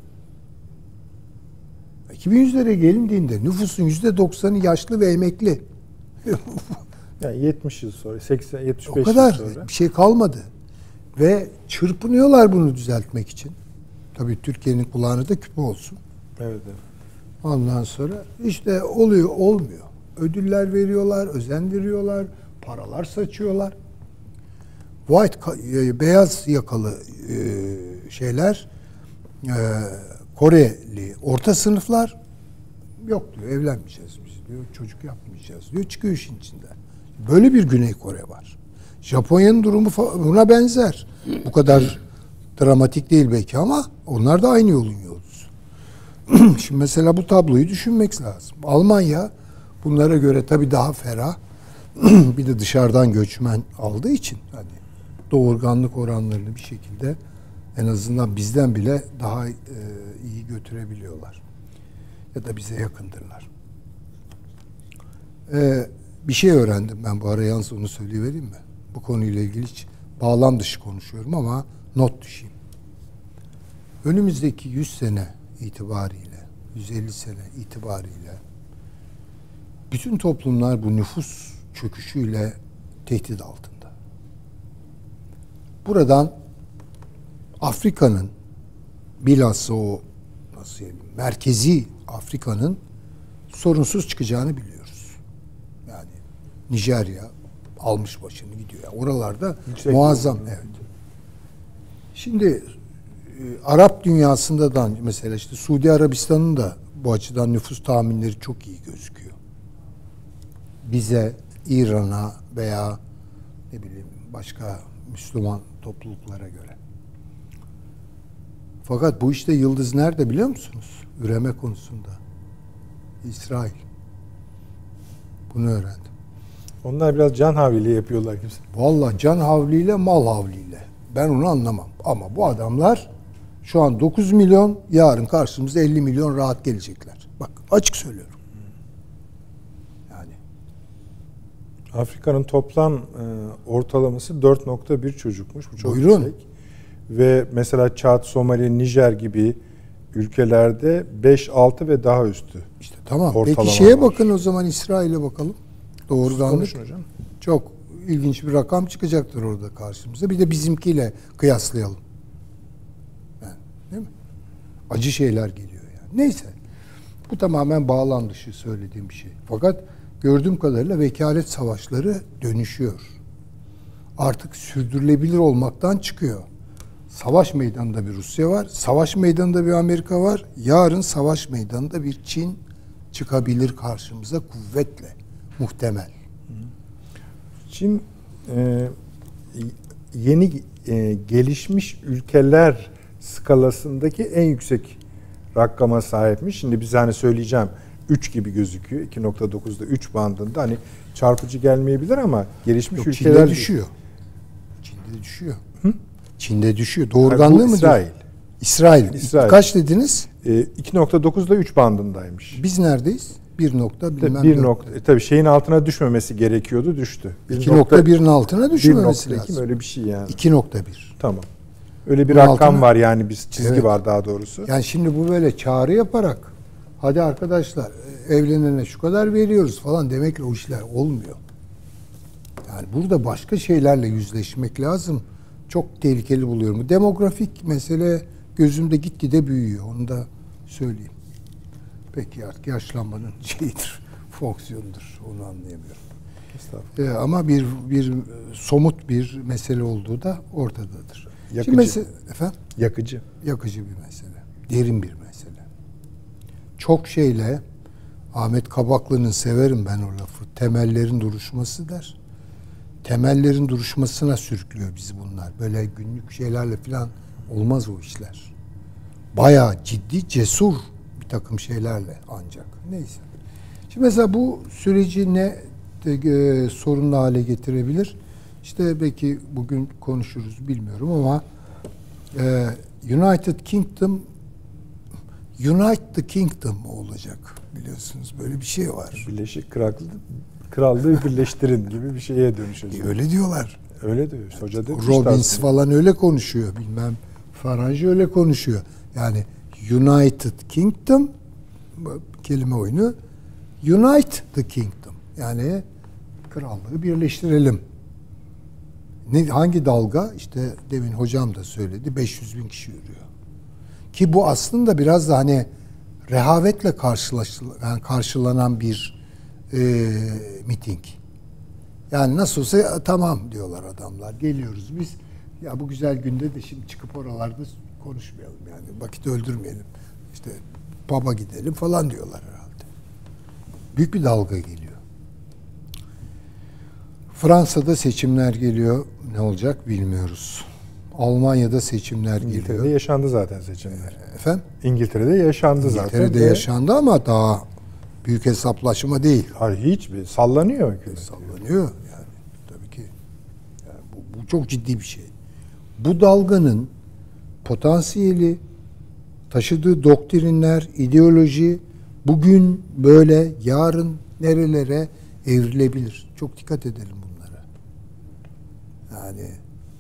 2100'lere gelindiğinde nüfusun %90'ı yaşlı ve emekli. Yani 70 yıl sonra, 80, 75 O kadar yıl sonra. bir şey kalmadı. Ve çırpınıyorlar bunu düzeltmek için. Tabii Türkiye'nin kulağına da küpe olsun. Evet, evet. Ondan sonra işte oluyor, olmuyor. Ödüller veriyorlar, özendiriyorlar, paralar saçıyorlar. Beyaz yakalı şeyler, Koreli orta sınıflar yok diyor, evlenmeyeceğiz biz diyor, çocuk yapmayacağız diyor, çıkıyor işin içinden. Böyle bir Güney Kore var. Japonya'nın durumu buna benzer. Bu kadar dramatik değil belki ama onlar da aynı yolun yolcusu. Şimdi mesela bu tabloyu düşünmek lazım. Almanya bunlara göre tabii daha ferah. Bir de dışarıdan göçmen aldığı için hani doğurganlık oranlarını bir şekilde en azından bizden bile daha iyi götürebiliyorlar. Ya da bize yakındırlar. Bir şey öğrendim ben bu ara, yalnız onu söyleyivereyim mi? Bu konuyla ilgili hiç bağlam dışı konuşuyorum ama not düşeyim. Önümüzdeki 100 sene itibariyle, 150 sene itibariyle bütün toplumlar bu nüfus çöküşüyle tehdit altında. Buradan Afrika'nın, bilhassa o nasıl diyeyim, merkezi Afrika'nın sorunsuz çıkacağını biliyoruz. Yani Nijerya almış başını gidiyor. Yani oralarda yüksek muazzam. Evet. Şimdi Arap dünyasında mesela işte Suudi Arabistan'ın da bu açıdan nüfus tahminleri çok iyi gözüküyor. Bize, İran'a veya ne bileyim başka Müslüman topluluklara göre. Fakat bu işte yıldız nerede biliyor musunuz? Üreme konusunda. İsrail. Bunu öğrendim. Onlar biraz can havliyle yapıyorlar gibi. Vallahi can havliyle, mal havliyle. Ben onu anlamam. Ama bu adamlar şu an 9 milyon, yarın karşımıza 50 milyon rahat gelecekler. Bak açık söylüyorum. Yani. Afrika'nın toplam ortalaması 4.1 çocukmuş. Bu çok Buyurun. yüksek. Ve mesela Çad, Somali, Nijer gibi ülkelerde 5, 6 ve daha üstü. İşte tamam. Ortalama Peki şeye var. bakın o zaman, İsrail'e bakalım. Doğrudanlık. Konuşun hocam. Çok ilginç bir rakam çıkacaktır orada karşımıza. Bir de bizimkiyle kıyaslayalım. acı şeyler geliyor yani. Neyse. Bu tamamen bağlam dışı söylediğim bir şey. Fakat gördüğüm kadarıyla vekalet savaşları dönüşüyor. Artık sürdürülebilir olmaktan çıkıyor. Savaş meydanında bir Rusya var. Savaş meydanında bir Amerika var. Yarın savaş meydanında bir Çin çıkabilir karşımıza kuvvetle. Muhtemel. Çin yeni gelişmiş ülkeler skalasındaki en yüksek rakama sahipmiş. Şimdi biz hani söyleyeceğim 3 gibi gözüküyor. 2.9'da 3 bandında hani çarpıcı gelmeyebilir ama gelişmiş Yok, ülkeler Çin'de düşüyor. Çin'de düşüyor. Hı? Çin'de düşüyor. Doğurganlığı mı? İsrail. İsrail. Kaç dediniz? 2.9'da 3 bandındaymış. Biz neredeyiz? 1 nokta bilmem. Bir nokta. Tabii şeyin altına düşmemesi gerekiyordu, düştü. 2.1'in altına düşmemesi lazım. Öyle bir şey yani. 2.1. Tamam. Öyle bir Bunun rakam altına, var yani biz çizgi evet, var daha doğrusu. Yani şimdi bu böyle çağrı yaparak hadi arkadaşlar evlenene şu kadar veriyoruz falan demekle o işler olmuyor. Yani burada başka şeylerle yüzleşmek lazım. Çok tehlikeli buluyorum. Demografik mesele gözümde gitgide büyüyor. Onu da söyleyeyim. Peki artık yaşlanmanın şeyidir, fonksiyonudur. Onu anlayamıyorum. Ama bir somut bir mesele olduğu da ortadadır. Yakıcı. Efendim? Yakıcı. Yakıcı bir mesele. Derin bir mesele. Çok şeyle Ahmet Kabaklı'nın severim ben o lafı. Temellerin duruşması der. Temellerin duruşmasına sürüklüyor bizi bunlar. Böyle günlük şeylerle falan olmaz o işler. Bayağı ciddi, cesur bir takım şeylerle ancak. Neyse. Şimdi mesela bu süreci ne sorunlu hale getirebilir? İşte belki bugün konuşuruz bilmiyorum ama United Kingdom Unite the Kingdom olacak biliyorsunuz. Böyle bir şey var. Birleşik Krallığı birleştirin gibi bir şeye dönüşecek. Öyle diyorlar. Öyle diyor. Hoca da Robbins falan öyle konuşuyor. Bilmem Farage öyle konuşuyor. Yani United Kingdom kelime oyunu Unite the Kingdom. Yani krallığı birleştirelim. Hangi dalga? İşte demin hocam da söyledi. 500 bin kişi yürüyor. Ki bu aslında biraz da hani rehavetle karşılanan bir miting. Yani nasıl olsa tamam diyorlar adamlar. Geliyoruz biz. Ya bu güzel günde de şimdi çıkıp oralarda konuşmayalım yani. Vakit öldürmeyelim. İşte pub'a gidelim falan diyorlar herhalde. Büyük bir dalga geliyor. Fransa'da seçimler geliyor. Ne olacak bilmiyoruz. Almanya'da seçimler geliyor. İngiltere'de yaşandı zaten seçimler. Efendim? İngiltere'de yaşandı zaten. İngiltere'de yaşandı ama daha büyük hesaplaşma değil. Hayır, hiçbir sallanıyor. Sallanıyor yani tabii ki. Yani bu çok ciddi bir şey. Bu dalganın potansiyeli, taşıdığı doktrinler, ideoloji bugün böyle, yarın nerelere evrilebilir. Çok dikkat edelim bunlara. Yani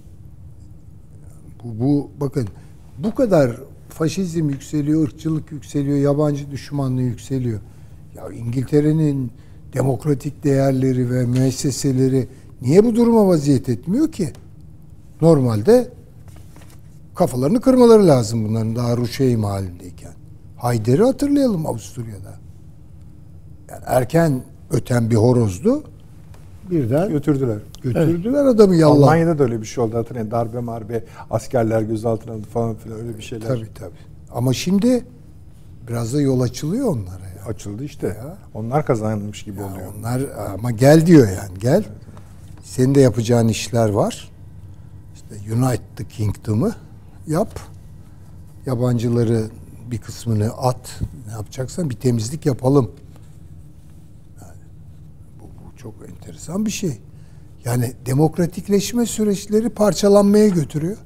bu bakın bu kadar faşizm yükseliyor, ırkçılık yükseliyor, yabancı düşmanlığı yükseliyor. Ya İngiltere'nin demokratik değerleri ve müesseseleri niye bu duruma vaziyet etmiyor ki? Normalde kafalarını kırmaları lazım bunların daha Ruşeym halindeyken. Hayder'i hatırlayalım Avusturya'da. Yani erken öten bir horozdu. Birden Götürdüler. Götürdüler adamı yallah. Almanya'da da öyle bir şey oldu. Hatırlayın, darbe marbe, askerler gözaltına alındı falan filan, öyle bir şeyler. Tabii. Ama şimdi biraz da yol açılıyor onlara. Yani. Açıldı işte. Ya. Onlar kazanmış gibi Ya oluyor. onlar ama gel diyor yani gel. Evet. Senin de yapacağın işler var. İşte Unite the Kingdom'ı yap. Yabancıları bir kısmını at. Ne yapacaksan bir temizlik yapalım. Yani bu çok enteresan bir şey. Yani demokratikleşme süreçleri parçalanmaya götürüyor.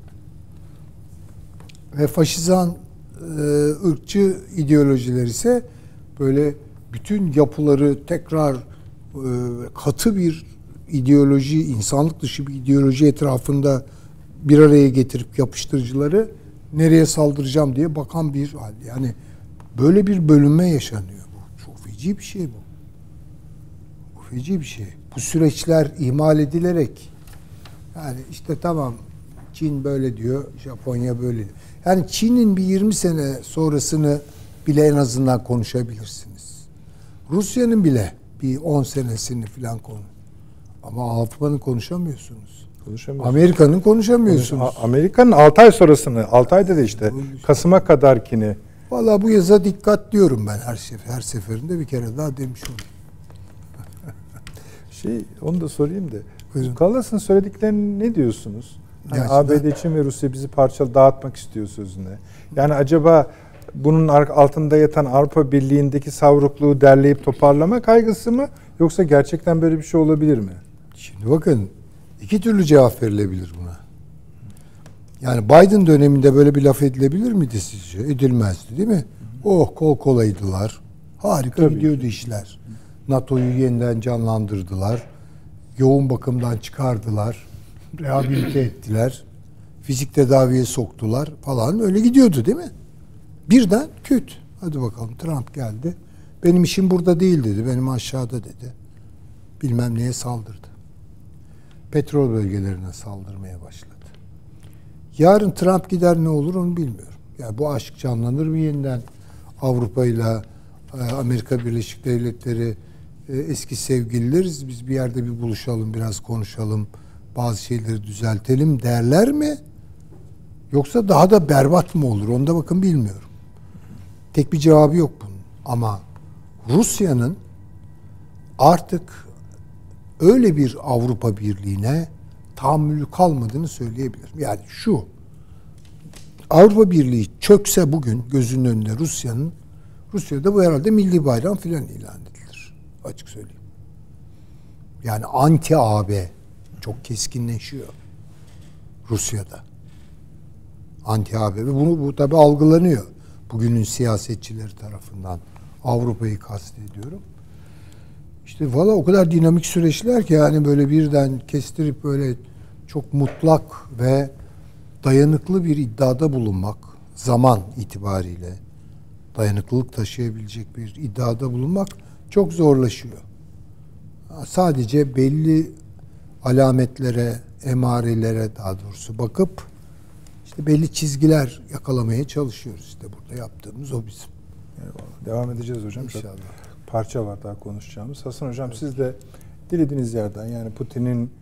Ve faşizan, ırkçı ideolojiler ise böyle bütün yapıları tekrar katı bir ideoloji, insanlık dışı bir ideoloji etrafında bir araya getirip yapıştırıcıları nereye saldıracağım diye bakan bir hal. Yani böyle bir bölünme yaşanıyor. Bu çok feci bir şey bu. Bu feci bir şey. Bu süreçler ihmal edilerek yani işte tamam Çin böyle diyor, Japonya böyle diyor. Yani Çin'in bir 20 sene sonrasını bile en azından konuşabilirsiniz. Rusya'nın bile bir 10 senesini falan konu. Ama Avrupa'nın konuşamıyorsunuz. Amerika'nın konuşamıyorsunuz. Amerika'nın 6 ay sonrasını, 6 ayda da işte Kasım'a kadarkini. Vallahi bu yaza dikkat diyorum ben her seferinde bir kere daha demiş olayım. Onu da sorayım da. Buyurun. Kallas'ın söylediklerini ne diyorsunuz? Hani ABD, Çin ve Rusya bizi parçalı dağıtmak istiyor sözüne. Yani acaba bunun altında yatan Avrupa Birliği'ndeki savrukluğu derleyip toparlama kaygısı mı? Yoksa gerçekten böyle bir şey olabilir mi? Şimdi bakın, iki türlü cevap verilebilir buna. Yani Biden döneminde böyle bir laf edilebilir miydi sizce? Edilmezdi değil mi? Oh, kol kolaydılar. Harika Tabii gidiyordu işler. NATO'yu yeniden canlandırdılar. Yoğun bakımdan çıkardılar. Rehabilite ettiler. Fizik tedaviye soktular falan. Öyle gidiyordu değil mi? Birden küt. Hadi bakalım, Trump geldi. Benim işim burada değil dedi. Benim aşağıda dedi. Bilmem neye saldırdı. Petrol bölgelerine saldırmaya başladı. Yarın Trump gider, ne olur onu bilmiyorum. Yani bu aşk canlanır mı yeniden? Avrupa ile Amerika Birleşik Devletleri eski sevgilileriz. Biz bir yerde bir buluşalım, biraz konuşalım, bazı şeyleri düzeltelim derler mi? Yoksa daha da berbat mı olur? Onu da bakın bilmiyorum. Tek bir cevabı yok bunun. Ama Rusya'nın artık öyle bir Avrupa Birliği'ne tahammülü kalmadığını söyleyebilirim. Yani şu, Avrupa Birliği çökse bugün gözünün önünde Rusya'da bu herhalde milli bayram filan ilan edilir. Açık söyleyeyim. Yani anti-AB çok keskinleşiyor Rusya'da. Anti-AB ve bu tabii algılanıyor bugünün siyasetçileri tarafından. Avrupa'yı kastediyorum. İşte valla o kadar dinamik süreçler ki yani böyle birden kestirip böyle çok mutlak ve dayanıklı bir iddiada bulunmak, zaman itibariyle dayanıklılık taşıyabilecek bir iddiada bulunmak çok zorlaşıyor. Sadece belli alametlere, emarelere daha doğrusu bakıp işte belli çizgiler yakalamaya çalışıyoruz. İşte burada yaptığımız o bizim. Eyvallah. Devam edeceğiz hocam. İnşallah. Parça var daha konuşacağımız. Hasan hocam, evet, siz de dilediğiniz yerden, yani Putin'in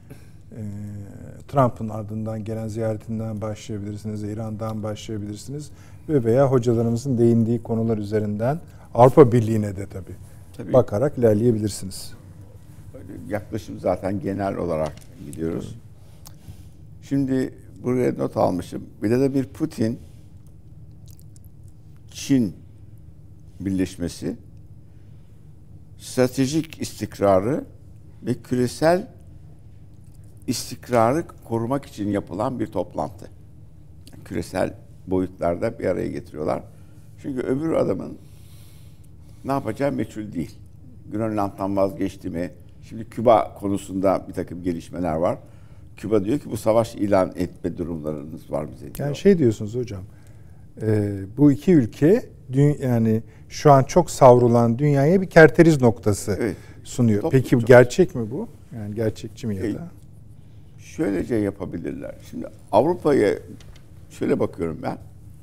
Trump'ın ardından gelen ziyaretinden başlayabilirsiniz, İran'dan başlayabilirsiniz veya hocalarımızın değindiği konular üzerinden Avrupa Birliği'ne de tabii bakarak ilerleyebilirsiniz. Yaklaşım zaten genel olarak gidiyoruz. Şimdi buraya not almışım. Bir de bir Putin Çin birleşmesi, stratejik istikrarı ve küresel istikrarı korumak için yapılan bir toplantı. Yani küresel boyutlarda bir araya getiriyorlar. Çünkü öbür adamın ne yapacağı meçhul değil. Grönland'dan vazgeçti mi? Şimdi Küba konusunda bir takım gelişmeler var. Küba diyor ki bu savaş ilan etme durumlarınız var bize diyor. Yani şey diyorsunuz hocam, bu iki ülke yani şu an çok savrulan dünyaya bir kerteriz noktası sunuyor. Peki bu gerçek mi bu? Yani gerçekçi mi ya da? Şöylece yapabilirler. Şimdi Avrupa'ya şöyle bakıyorum ben.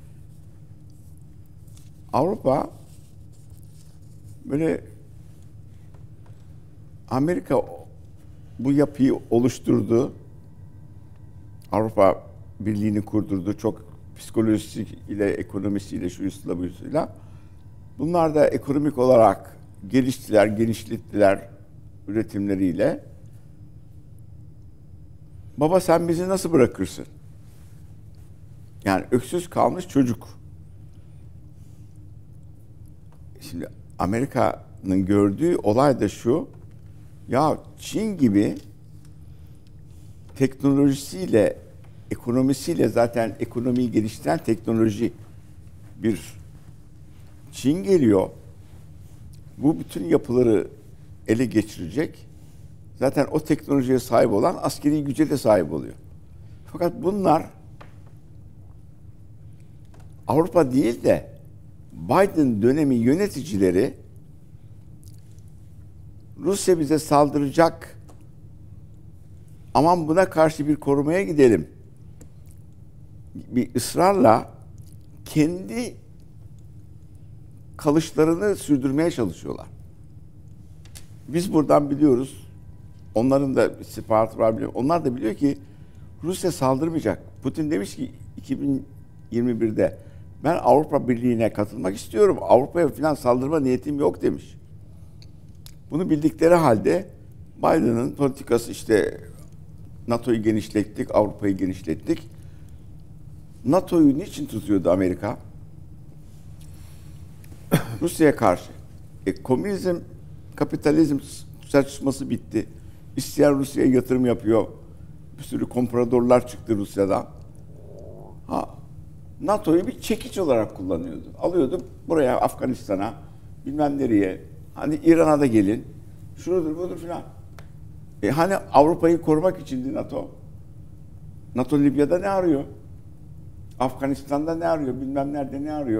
Avrupa böyle Amerika bu yapıyı oluşturdu. Avrupa Birliği'ni kurdurdu. Çok psikolojisiyle, ekonomisiyle, şuyusuyla, buyusuyla. Bunlar da ekonomik olarak geliştiler, genişlettiler üretimleriyle. Baba sen bizi nasıl bırakırsın? Yani öksüz kalmış çocuk. Şimdi Amerika'nın gördüğü olay da şu. Ya Çin gibi teknolojisiyle, ekonomisiyle zaten ekonomiyi geliştiren teknoloji bir Çin geliyor. Bu bütün yapıları ele geçirecek. Zaten o teknolojiye sahip olan askeri güce de sahip oluyor. Fakat bunlar Avrupa değil de Biden dönemi yöneticileri Rusya bize saldıracak, aman buna karşı bir korumaya gidelim, bir ısrarla kendi kalışlarını sürdürmeye çalışıyorlar. Biz buradan biliyoruz. Onların da istihbaratı var biliyor. Onlar da biliyor ki Rusya saldırmayacak. Putin demiş ki 2021'de ben Avrupa Birliği'ne katılmak istiyorum. Avrupa'ya falan saldırma niyetim yok demiş. Bunu bildikleri halde Biden'ın politikası işte NATO'yu genişlettik, Avrupa'yı genişlettik. NATO'yu niçin tutuyordu Amerika? Rusya'ya karşı. Komünizm, kapitalizm çatışması bitti. İsteyen Rusya'ya yatırım yapıyor. Bir sürü kompradorlar çıktı Rusya'dan. NATO'yu bir çekiç olarak kullanıyordu. Alıyordu buraya, Afganistan'a, bilmem nereye. Hani İran'a da gelin. Şudur budur filan. Hani Avrupa'yı korumak içindi NATO. NATO Libya'da ne arıyor? Afganistan'da ne arıyor? Bilmem nerede ne arıyor?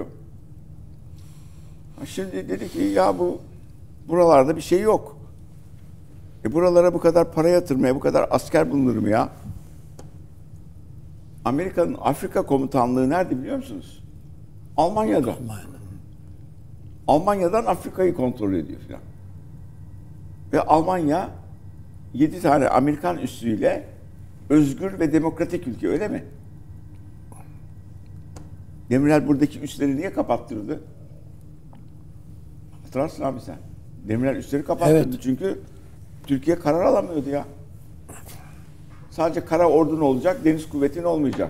Şimdi dedi ki ya buralarda bir şey yok. Buralara bu kadar para yatırmaya, bu kadar asker bulunur mu ya? Amerika'nın Afrika komutanlığı nerede biliyor musunuz? Almanya'da. Almanya'dan Afrika'yı kontrol ediyor falan. Ve Almanya 7 tane Amerikan üssüyle özgür ve demokratik ülke, öyle mi? Demirel buradaki üsleri niye kapattırdı? Hatırlarsın abi sen. Demirel üsleri kapattırdı çünkü Türkiye karar alamıyordu ya. Sadece kara ordun olacak, deniz kuvvetin olmayacak.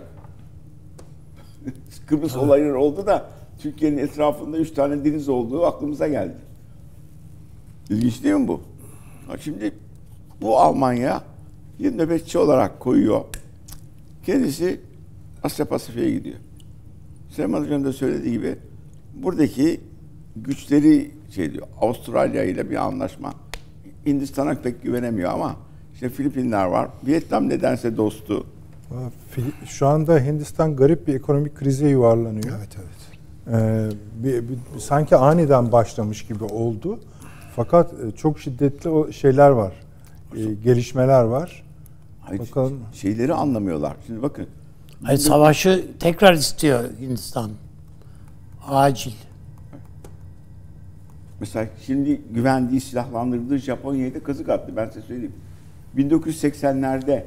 Kıbrıs olayları oldu da Türkiye'nin etrafında 3 tane deniz olduğu aklımıza geldi. İlginç değil mi bu? Şimdi bu Almanya bir nöbetçi olarak koyuyor. Kendisi Asya Pasifik'e gidiyor. Süleyman Hoca'nın da söylediği gibi buradaki güçleri diyor. Avustralya ile bir anlaşma. Hindistan'a pek güvenemiyor ama işte Filipinler var. Vietnam nedense dostu. Şu anda Hindistan garip bir ekonomik krize yuvarlanıyor. Evet, evet. Sanki aniden başlamış gibi oldu. Fakat çok şiddetli o şeyler var. Gelişmeler var. Hayır, bakalım. Şeyleri anlamıyorlar. Şimdi bakın. Hayır, savaşı tekrar istiyor Hindistan. Acil. Mesela şimdi güvendiği, silahlandırdığı Japonya'ya da kazık attı. Ben size söyleyeyim. 1980'lerde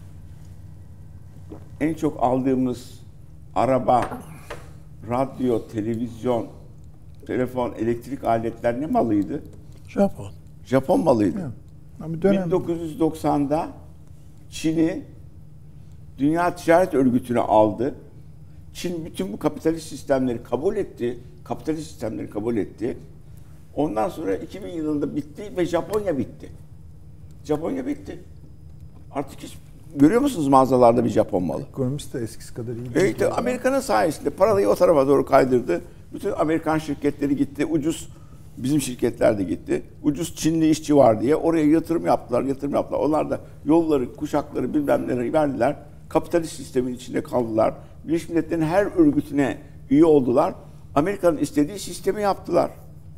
en çok aldığımız araba, radyo, televizyon, telefon, elektrik aletler ne malıydı? Japon. Japon malıydı. Ama 1990'da Çin'i Dünya Ticaret Örgütü'ne aldı. Çin bütün bu kapitalist sistemleri kabul etti. Kapitalist sistemleri kabul etti. Ondan sonra 2000 yılında bitti ve Japonya bitti. Japonya bitti. Artık hiç görüyor musunuz mağazalarda bir Japon malı? Ekonomist de eskisi kadar iyi değil. İşte Amerika'nın sayesinde parayı o tarafa doğru kaydırdı. Bütün Amerikan şirketleri gitti. Ucuz bizim şirketler de gitti. Ucuz Çinli işçi var diye oraya yatırım yaptılar. Onlar da yolları, kuşakları bilmem neleri verdiler. Kapitalist sistemin içinde kaldılar. Birleşmiş Milletler'in her örgütüne üye oldular. Amerika'nın istediği sistemi yaptılar.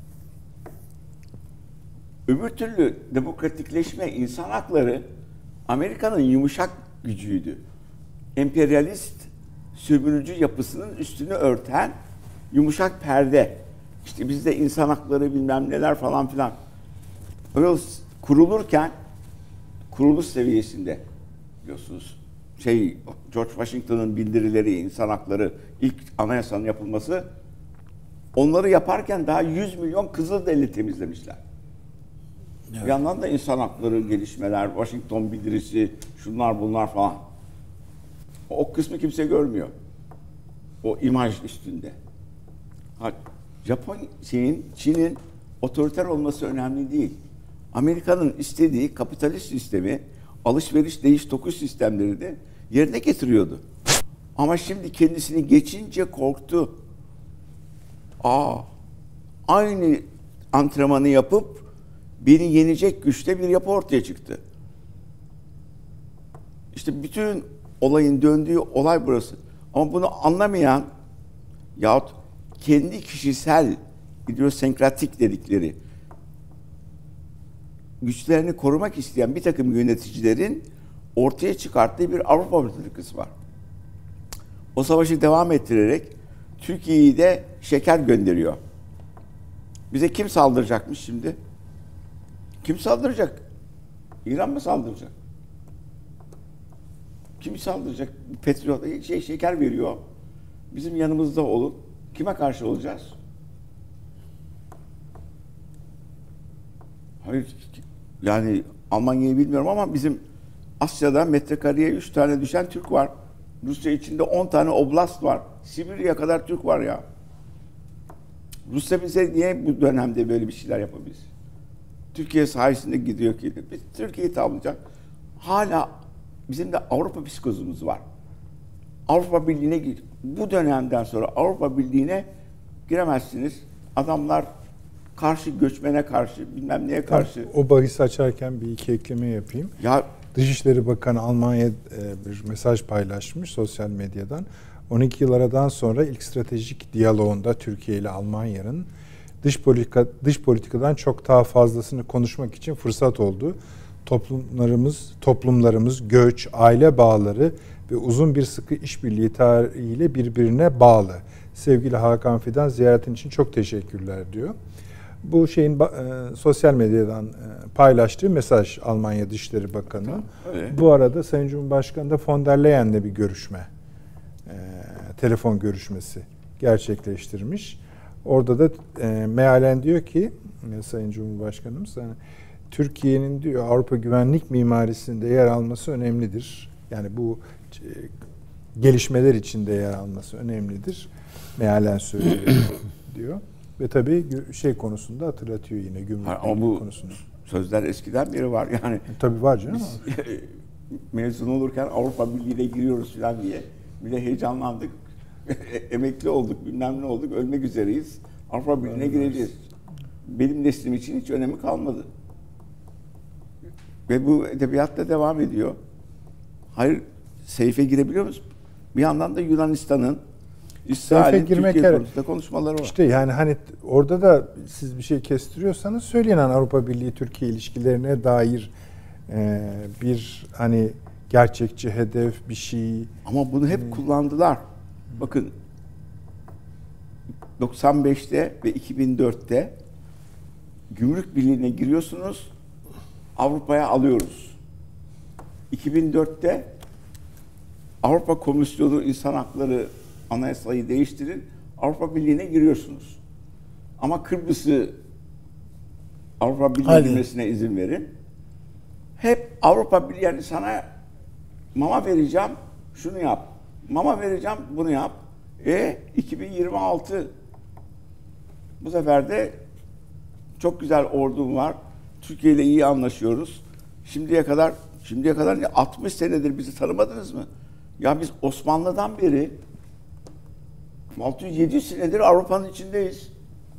Öbür türlü demokratikleşme, insan hakları Amerika'nın yumuşak gücüydü. Emperyalist, sömürücü yapısının üstünü örten yumuşak perde. İşte bizde insan hakları bilmem neler falan filan. Öyle kurulurken, kuruluş seviyesinde biliyorsunuz George Washington'ın bildirileri, insan hakları, ilk anayasanın yapılması, onları yaparken daha 100 milyon Kızılderili temizlemişler. Evet. Bir yandan da insan hakları gelişmeler, Washington bildirisi, şunlar bunlar falan. O kısmı kimse görmüyor. O imaj üstünde. Çin'in otoriter olması önemli değil. Amerika'nın istediği kapitalist sistemi, alışveriş, değiş tokuş sistemleri de yerine getiriyordu. Ama şimdi kendisini geçince korktu. Aynı antrenmanı yapıp beni yenecek güçte bir yapı ortaya çıktı. İşte bütün olayın döndüğü olay burası. Ama bunu anlamayan yahut kendi kişisel idiosenkratik dedikleri güçlerini korumak isteyen bir takım yöneticilerin ortaya çıkarttığı bir Avrupa politikası var. O savaşı devam ettirerek Türkiye'yi de şeker gönderiyor. Bize kim saldıracakmış şimdi? Kim saldıracak? İran mı saldıracak? Kim saldıracak? Petrol, şeker veriyor. Bizim yanımızda olun. Kime karşı olacağız? Hayır, yani Almanya'yı bilmiyorum ama bizim Asya'da metrekareye 3 tane düşen Türk var. Rusya içinde 10 tane oblast var. Sibirya'ya kadar Türk var ya. Rusya bize niye bu dönemde böyle bir şeyler yapabilir? Türkiye sayesinde gidiyor ki. Biz Türkiye'yi tamamlayacak. Hala bizim de Avrupa psikozumuz var. Avrupa Birliği'ne bu dönemden sonra Avrupa Birliği'ne giremezsiniz. Adamlar karşı, göçmene karşı, bilmem neye karşı. O bahis açarken bir iki ekleme yapayım. Ya Dışişleri Bakanı Almanya bir mesaj paylaşmış sosyal medyadan. 12 yıl aradan sonra ilk stratejik diyaloğunda Türkiye ile Almanya'nın dış politikadan çok daha fazlasını konuşmak için fırsat oldu. Toplumlarımız göç, aile bağları ve uzun bir sıkı işbirliği tarihiyle birbirine bağlı. Sevgili Hakan Fidan, ziyaretin için çok teşekkürler diyor. Bu şeyin sosyal medyadan paylaştığı mesaj Almanya Dışişleri Bakanı. Öyle. Bu arada Sayın Cumhurbaşkanı da von der Leyen'le bir görüşme, telefon görüşmesi gerçekleştirmiş. Orada da mealen diyor ki Sayın Cumhurbaşkanımız, yani Türkiye'nin diyor Avrupa güvenlik mimarisinde yer alması önemlidir. Yani bu gelişmeler içinde yer alması önemlidir. Mealen söylüyor diyor. Ve tabii şey konusunda hatırlatıyor yine gümrük ama bu konusunda. sözler eskiden beri var yani. Tabii var canım. Mezun olurken Avrupa Birliği'ne giriyoruz falan diye bir de heyecanlandık. Emekli olduk, bilmem ne olduk, ölmek üzereyiz. Avrupa Birliği'ne gireceğiz. Benim neslim için hiç önemi kalmadı. Ve bu edebiyatta devam ediyor. Hayır, seyfe girebiliyor musun? Bir yandan da Yunanistan'ın İsrail'in Türkiye konusunda konuşmaları var. İşte yani hani orada da siz bir şey kestiriyorsanız söyleyin, hani Avrupa Birliği Türkiye ilişkilerine dair bir hani gerçekçi hedef bir şey. Ama bunu hep kullandılar. Bakın 95'te ve 2004'te Gümrük Birliği'ne giriyorsunuz, Avrupa'ya alıyoruz. 2004'te Avrupa Komisyonu İnsan Hakları Anayasayı değiştirin, Avrupa Birliği'ne giriyorsunuz. Ama Kıbrıs'ı Avrupa Birliği'ne girmesine izin verin. Hep Avrupa Birliği, yani sana mama vereceğim, şunu yap. Mama vereceğim, bunu yap. 2026 bu sefer de çok güzel ordum var. Türkiye ile iyi anlaşıyoruz. Şimdiye kadar 60 senedir bizi tanımadınız mı? Ya biz Osmanlı'dan beri 600-700 senedir Avrupa'nın içindeyiz.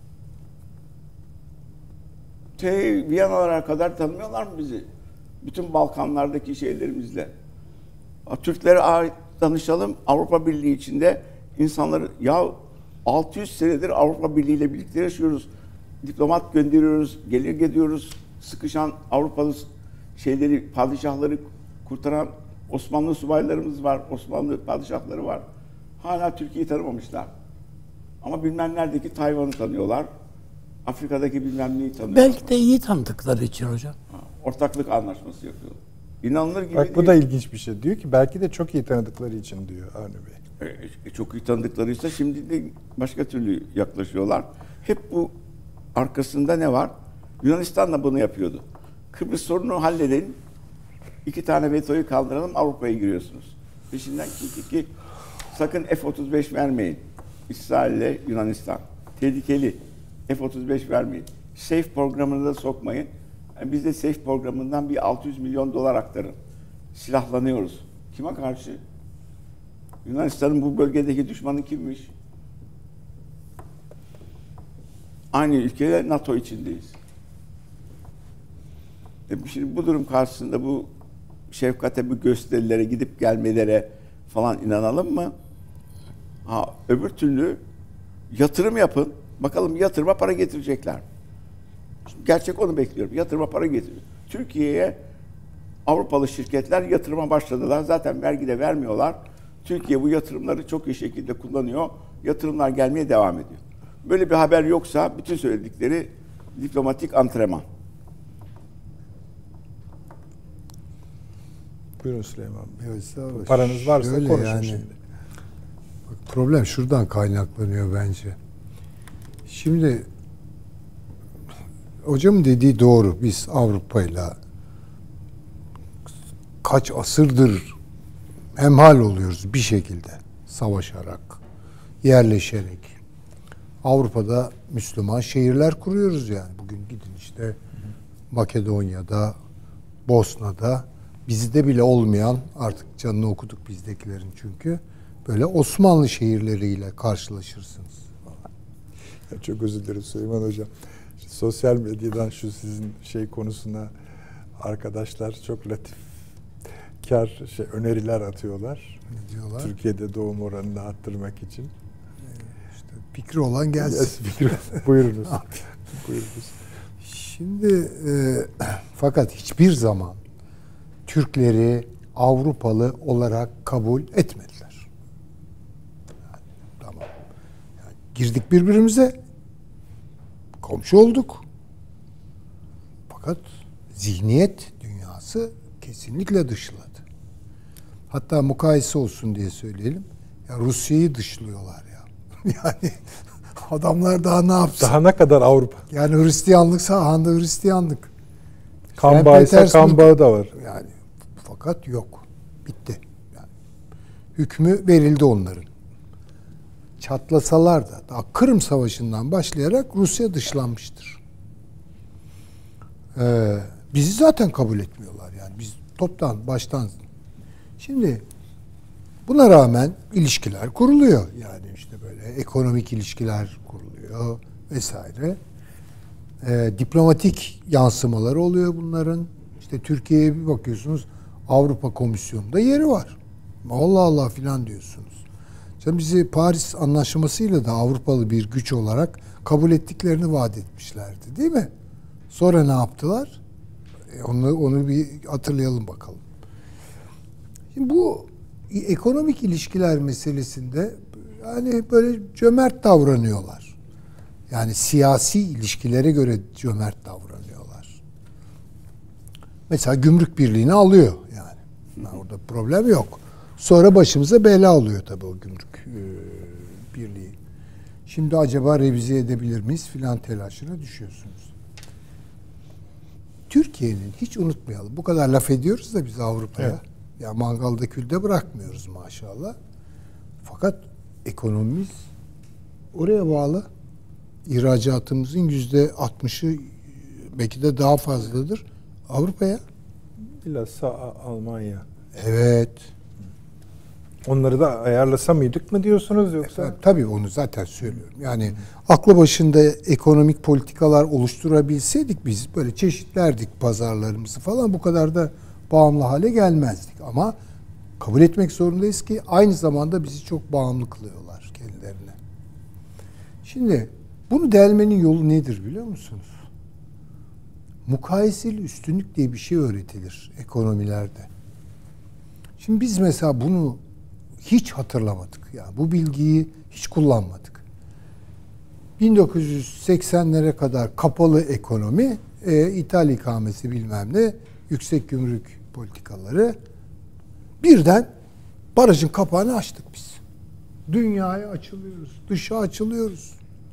Viyanalara kadar tanımıyorlar mı bizi? Bütün Balkanlardaki şeylerimizle. Türklere danışalım, Avrupa Birliği içinde insanları, ya 600 senedir Avrupa Birliği ile birlikte yaşıyoruz. Diplomat gönderiyoruz, gelir gidiyoruz. Sıkışan Avrupalı şeyleri, padişahları kurtaran Osmanlı subaylarımız var, Osmanlı padişahları var. Hala Türkiye'yi tanımamışlar. Ama bilmem neredeki Tayvan'ı tanıyorlar. Afrika'daki bilmem neyi tanıyorlar. Belki de iyi tanıdıkları için hocam. Ortaklık anlaşması yapıyor. İnanılır gibi Bak bu da ilginç bir şey. Diyor ki belki de çok iyi tanıdıkları için diyor Avni Bey. Çok iyi tanıdıklarıysa şimdi de başka türlü yaklaşıyorlar. Hep bu arkasında ne var? Yunanistan da bunu yapıyordu. Kıbrıs sorununu halledin. 2 tane vetoyu kaldıralım, Avrupa'ya giriyorsunuz. Peşinden ki sakın F-35 vermeyin. İsrail ile Yunanistan. Tehlikeli. F-35 vermeyin. SAFE programını da sokmayın. Yani biz de SAFE programından bir 600 milyon dolar aktarın. Silahlanıyoruz. Kime karşı? Yunanistan'ın bu bölgedeki düşmanı kimmiş? Aynı ülkeyle NATO içindeyiz. Şimdi bu durum karşısında bu şefkate, bu gösterilere, gidip gelmelere falan inanalım mı? Öbür türlü yatırım yapın. Bakalım yatırıma para getirecekler. Şimdi gerçek onu bekliyorum. Yatırıma para getiriyor. Türkiye'ye Avrupalı şirketler yatırıma başladılar. Zaten vergi de vermiyorlar. Türkiye bu yatırımları çok iyi şekilde kullanıyor. Yatırımlar gelmeye devam ediyor. Böyle bir haber yoksa bütün söyledikleri diplomatik antrenman. Buyurun Süleyman Bey. Evet, Paranız varsa şöyle konuşun yani, şimdi. bak, problem şuradan kaynaklanıyor bence. Şimdi hocamın dediği doğru. Biz Avrupa'yla kaç asırdır hemhal oluyoruz bir şekilde. Savaşarak, yerleşerek. Avrupa'da Müslüman şehirler kuruyoruz yani. Bugün gidin işte Makedonya'da, Bosna'da, bizde bile olmayan, artık canını okuduk bizdekilerin çünkü, böyle Osmanlı şehirleriyle karşılaşırsınız. Ya çok özür dilerim Süleyman Hocam. İşte sosyal medyadan şu sizin konusuna arkadaşlar çok latifkar öneriler atıyorlar. Ne diyorlar? Türkiye'de doğum oranını arttırmak için. İşte fikri olan gelsin. Buyurunuz. Buyurunuz. Şimdi fakat hiçbir zaman Türkleri Avrupalı olarak kabul etmediler. Yani, tamam. Yani girdik birbirimize, komşu olduk. Fakat zihniyet dünyası kesinlikle dışladı. Hatta mukayese olsun diye söyleyelim. Ya Rusya'yı dışlıyorlar ya. Yani adamlar daha ne yapsın? Daha ne kadar Avrupa? Yani Hristiyanlık sahanda Hristiyanlık. Kan bağıysa kan bağı da var. Yani fakat yok. Bitti. Yani hükmü verildi onların. Çatlasalar da daha Kırım Savaşı'ndan başlayarak Rusya dışlanmıştır. Bizi zaten kabul etmiyorlar yani. Biz toptan, baştan. Şimdi buna rağmen ilişkiler kuruluyor. Yani işte böyle ekonomik ilişkiler kuruluyor vesaire. Diplomatik yansımaları oluyor bunların. İşte Türkiye'ye bir bakıyorsunuz, Avrupa Komisyonu'nda yeri var. Allah Allah filan diyorsunuz. Şimdi bizi Paris Anlaşması'yla da Avrupalı bir güç olarak kabul ettiklerini vaat etmişlerdi, değil mi? Sonra ne yaptılar? Onu bir hatırlayalım bakalım. Şimdi bu ekonomik ilişkiler meselesinde yani böyle cömert davranıyorlar. Yani siyasi ilişkilere göre cömert davranıyorlar. Mesela gümrük birliğini alıyor yani. Orada problem yok. Sonra başımıza bela oluyor tabii o gümrük birliği. Şimdi acaba revize edebilir miyiz filan telaşına düşüyorsunuz. Türkiye'nin, hiç unutmayalım, bu kadar laf ediyoruz da biz Avrupa'ya. Evet. Ya mangalda külde bırakmıyoruz maşallah. Fakat ekonomimiz oraya bağlı. İhracatımızın %60'ı belki de daha fazladır Avrupa'ya. Bilhassa Almanya. Evet. Onları da ayarlasa mıydık mı diyorsunuz yoksa? Tabii onu zaten söylüyorum. Yani aklı başında ekonomik politikalar oluşturabilseydik biz böyle çeşitlerdik pazarlarımızı falan, bu kadar da bağımlı hale gelmezdik. Ama kabul etmek zorundayız ki aynı zamanda bizi çok bağımlı kılıyorlar kendilerine. Şimdi bunu delmenin yolu nedir biliyor musunuz? Mukayeseli üstünlük diye bir şey öğretilir ekonomilerde. Şimdi biz mesela bunu hiç hatırlamadık. Yani bu bilgiyi hiç kullanmadık. 1980'lere kadar kapalı ekonomi, ithal ikamesi bilmem ne, yüksek gümrük politikaları. Birden barajın kapağını açtık biz. Dünyaya açılıyoruz, dışa açılıyoruz.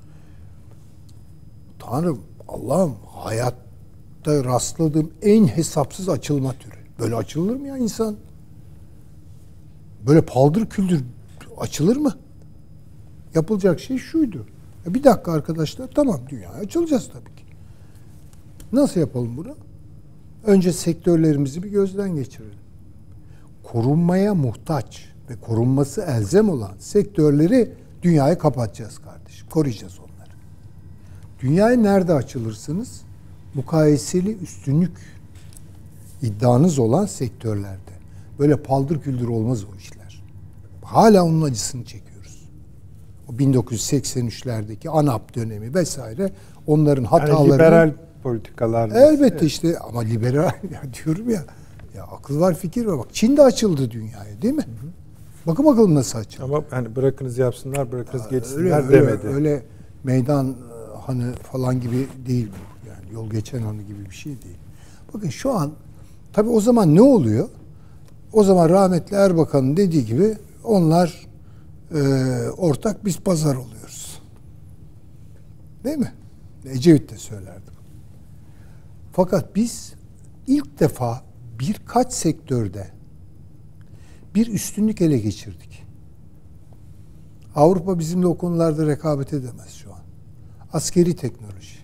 Tanrım, Allah'ım, hayatta rastladığım en hesapsız açılma türü. Böyle açılır mı ya insan? Böyle paldır küldür açılır mı? Yapılacak şey şuydu. Bir dakika arkadaşlar, tamam, dünyaya açılacağız tabii ki. Nasıl yapalım bunu? Önce sektörlerimizi bir gözden geçirelim. Korunmaya muhtaç ve korunması elzem olan sektörleri dünyaya kapatacağız kardeşim. Koruyacağız onları. Dünyaya nerede açılırsınız? Mukayeseli üstünlük iddianız olan sektörlerde. Böyle paldır küldür olmaz o işler. Hala onun acısını çekiyoruz. O 1983'lerdeki ANAP dönemi vesaire, onların hatalarını... Yani liberal politikalar. Elbette işte, ama liberal ya diyorum ya akıl var, fikir var. Bak Çin de açıldı dünyaya, değil mi? Hı hı. Bakın bakalım nasıl açıldı. Ama hani bırakınız yapsınlar, bırakınız geçsinler demedi. Öyle meydan hanı falan gibi değil bu. Yani yol geçen hanı gibi bir şey değil. Bakın şu an tabii o zaman ne oluyor? O zaman rahmetli Erbakan'ın dediği gibi onlar ortak, biz pazar oluyoruz. Değil mi? Ecevit de söylerdi. Fakat biz ilk defa birkaç sektörde bir üstünlük ele geçirdik. Avrupa bizimle o konularda rekabet edemez şu an. Askeri teknoloji.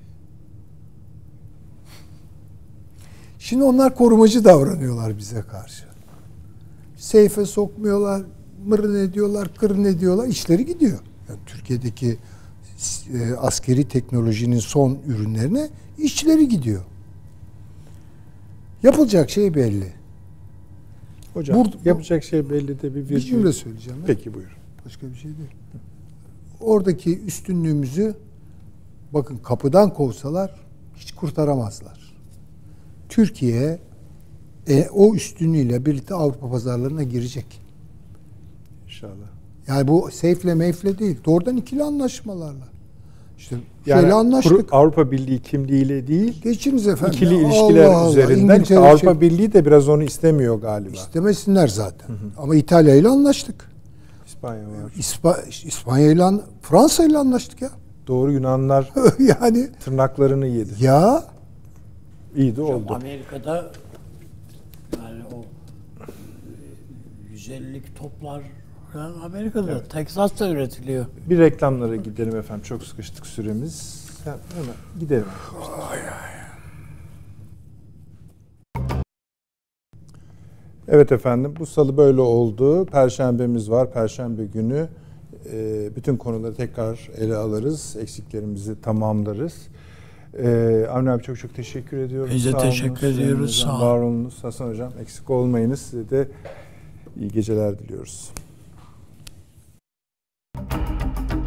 Şimdi onlar korumacı davranıyorlar bize karşı. Seyfe sokmuyorlar, mırın ediyorlar, kırın ediyorlar, işleri gidiyor. Yani Türkiye'deki askeri teknolojinin son ürünlerine işçileri gidiyor. Yapılacak şey belli. Hocam yapacak şey belli de Bir cümle söyleyeceğim. Peki buyurun. Başka bir şey değil. Oradaki üstünlüğümüzü bakın kapıdan kovsalar hiç kurtaramazlar. Türkiye o üstünlüğüyle birlikte Avrupa pazarlarına girecek. İnşallah. Yani bu seyfle meyfle değil. Doğrudan ikili anlaşmalarla. İşte Yani şöyle anlaştık. Avrupa Birliği kimliğiyle değil, Geçiniz efendim. İkili Ya ilişkiler Allah üzerinden. İngiltere İşte Avrupa Birliği de biraz onu istemiyor galiba. İstemesinler zaten. Ama İtalya ile anlaştık. İspanya var. İspanya ile Fransa ile anlaştık ya. Doğru, Yunanlar yani tırnaklarını yedi. ya İyi de oldu. Amerika'da yani o 150'lik toplar falan Amerika'da, evet. Texas'ta üretiliyor. Bir reklamlara gidelim efendim. Çok sıkıştık süremiz. Hemen gidelim. Evet efendim, bu salı böyle oldu. Perşembemiz var. Perşembe günü bütün konuları tekrar ele alırız. Eksiklerimizi tamamlarız. Avni abi çok teşekkür ediyorum. Biz de teşekkür ediyoruz. Sağ olun. Var olunuz. Hasan hocam eksik olmayınız. Size de iyi geceler diliyoruz.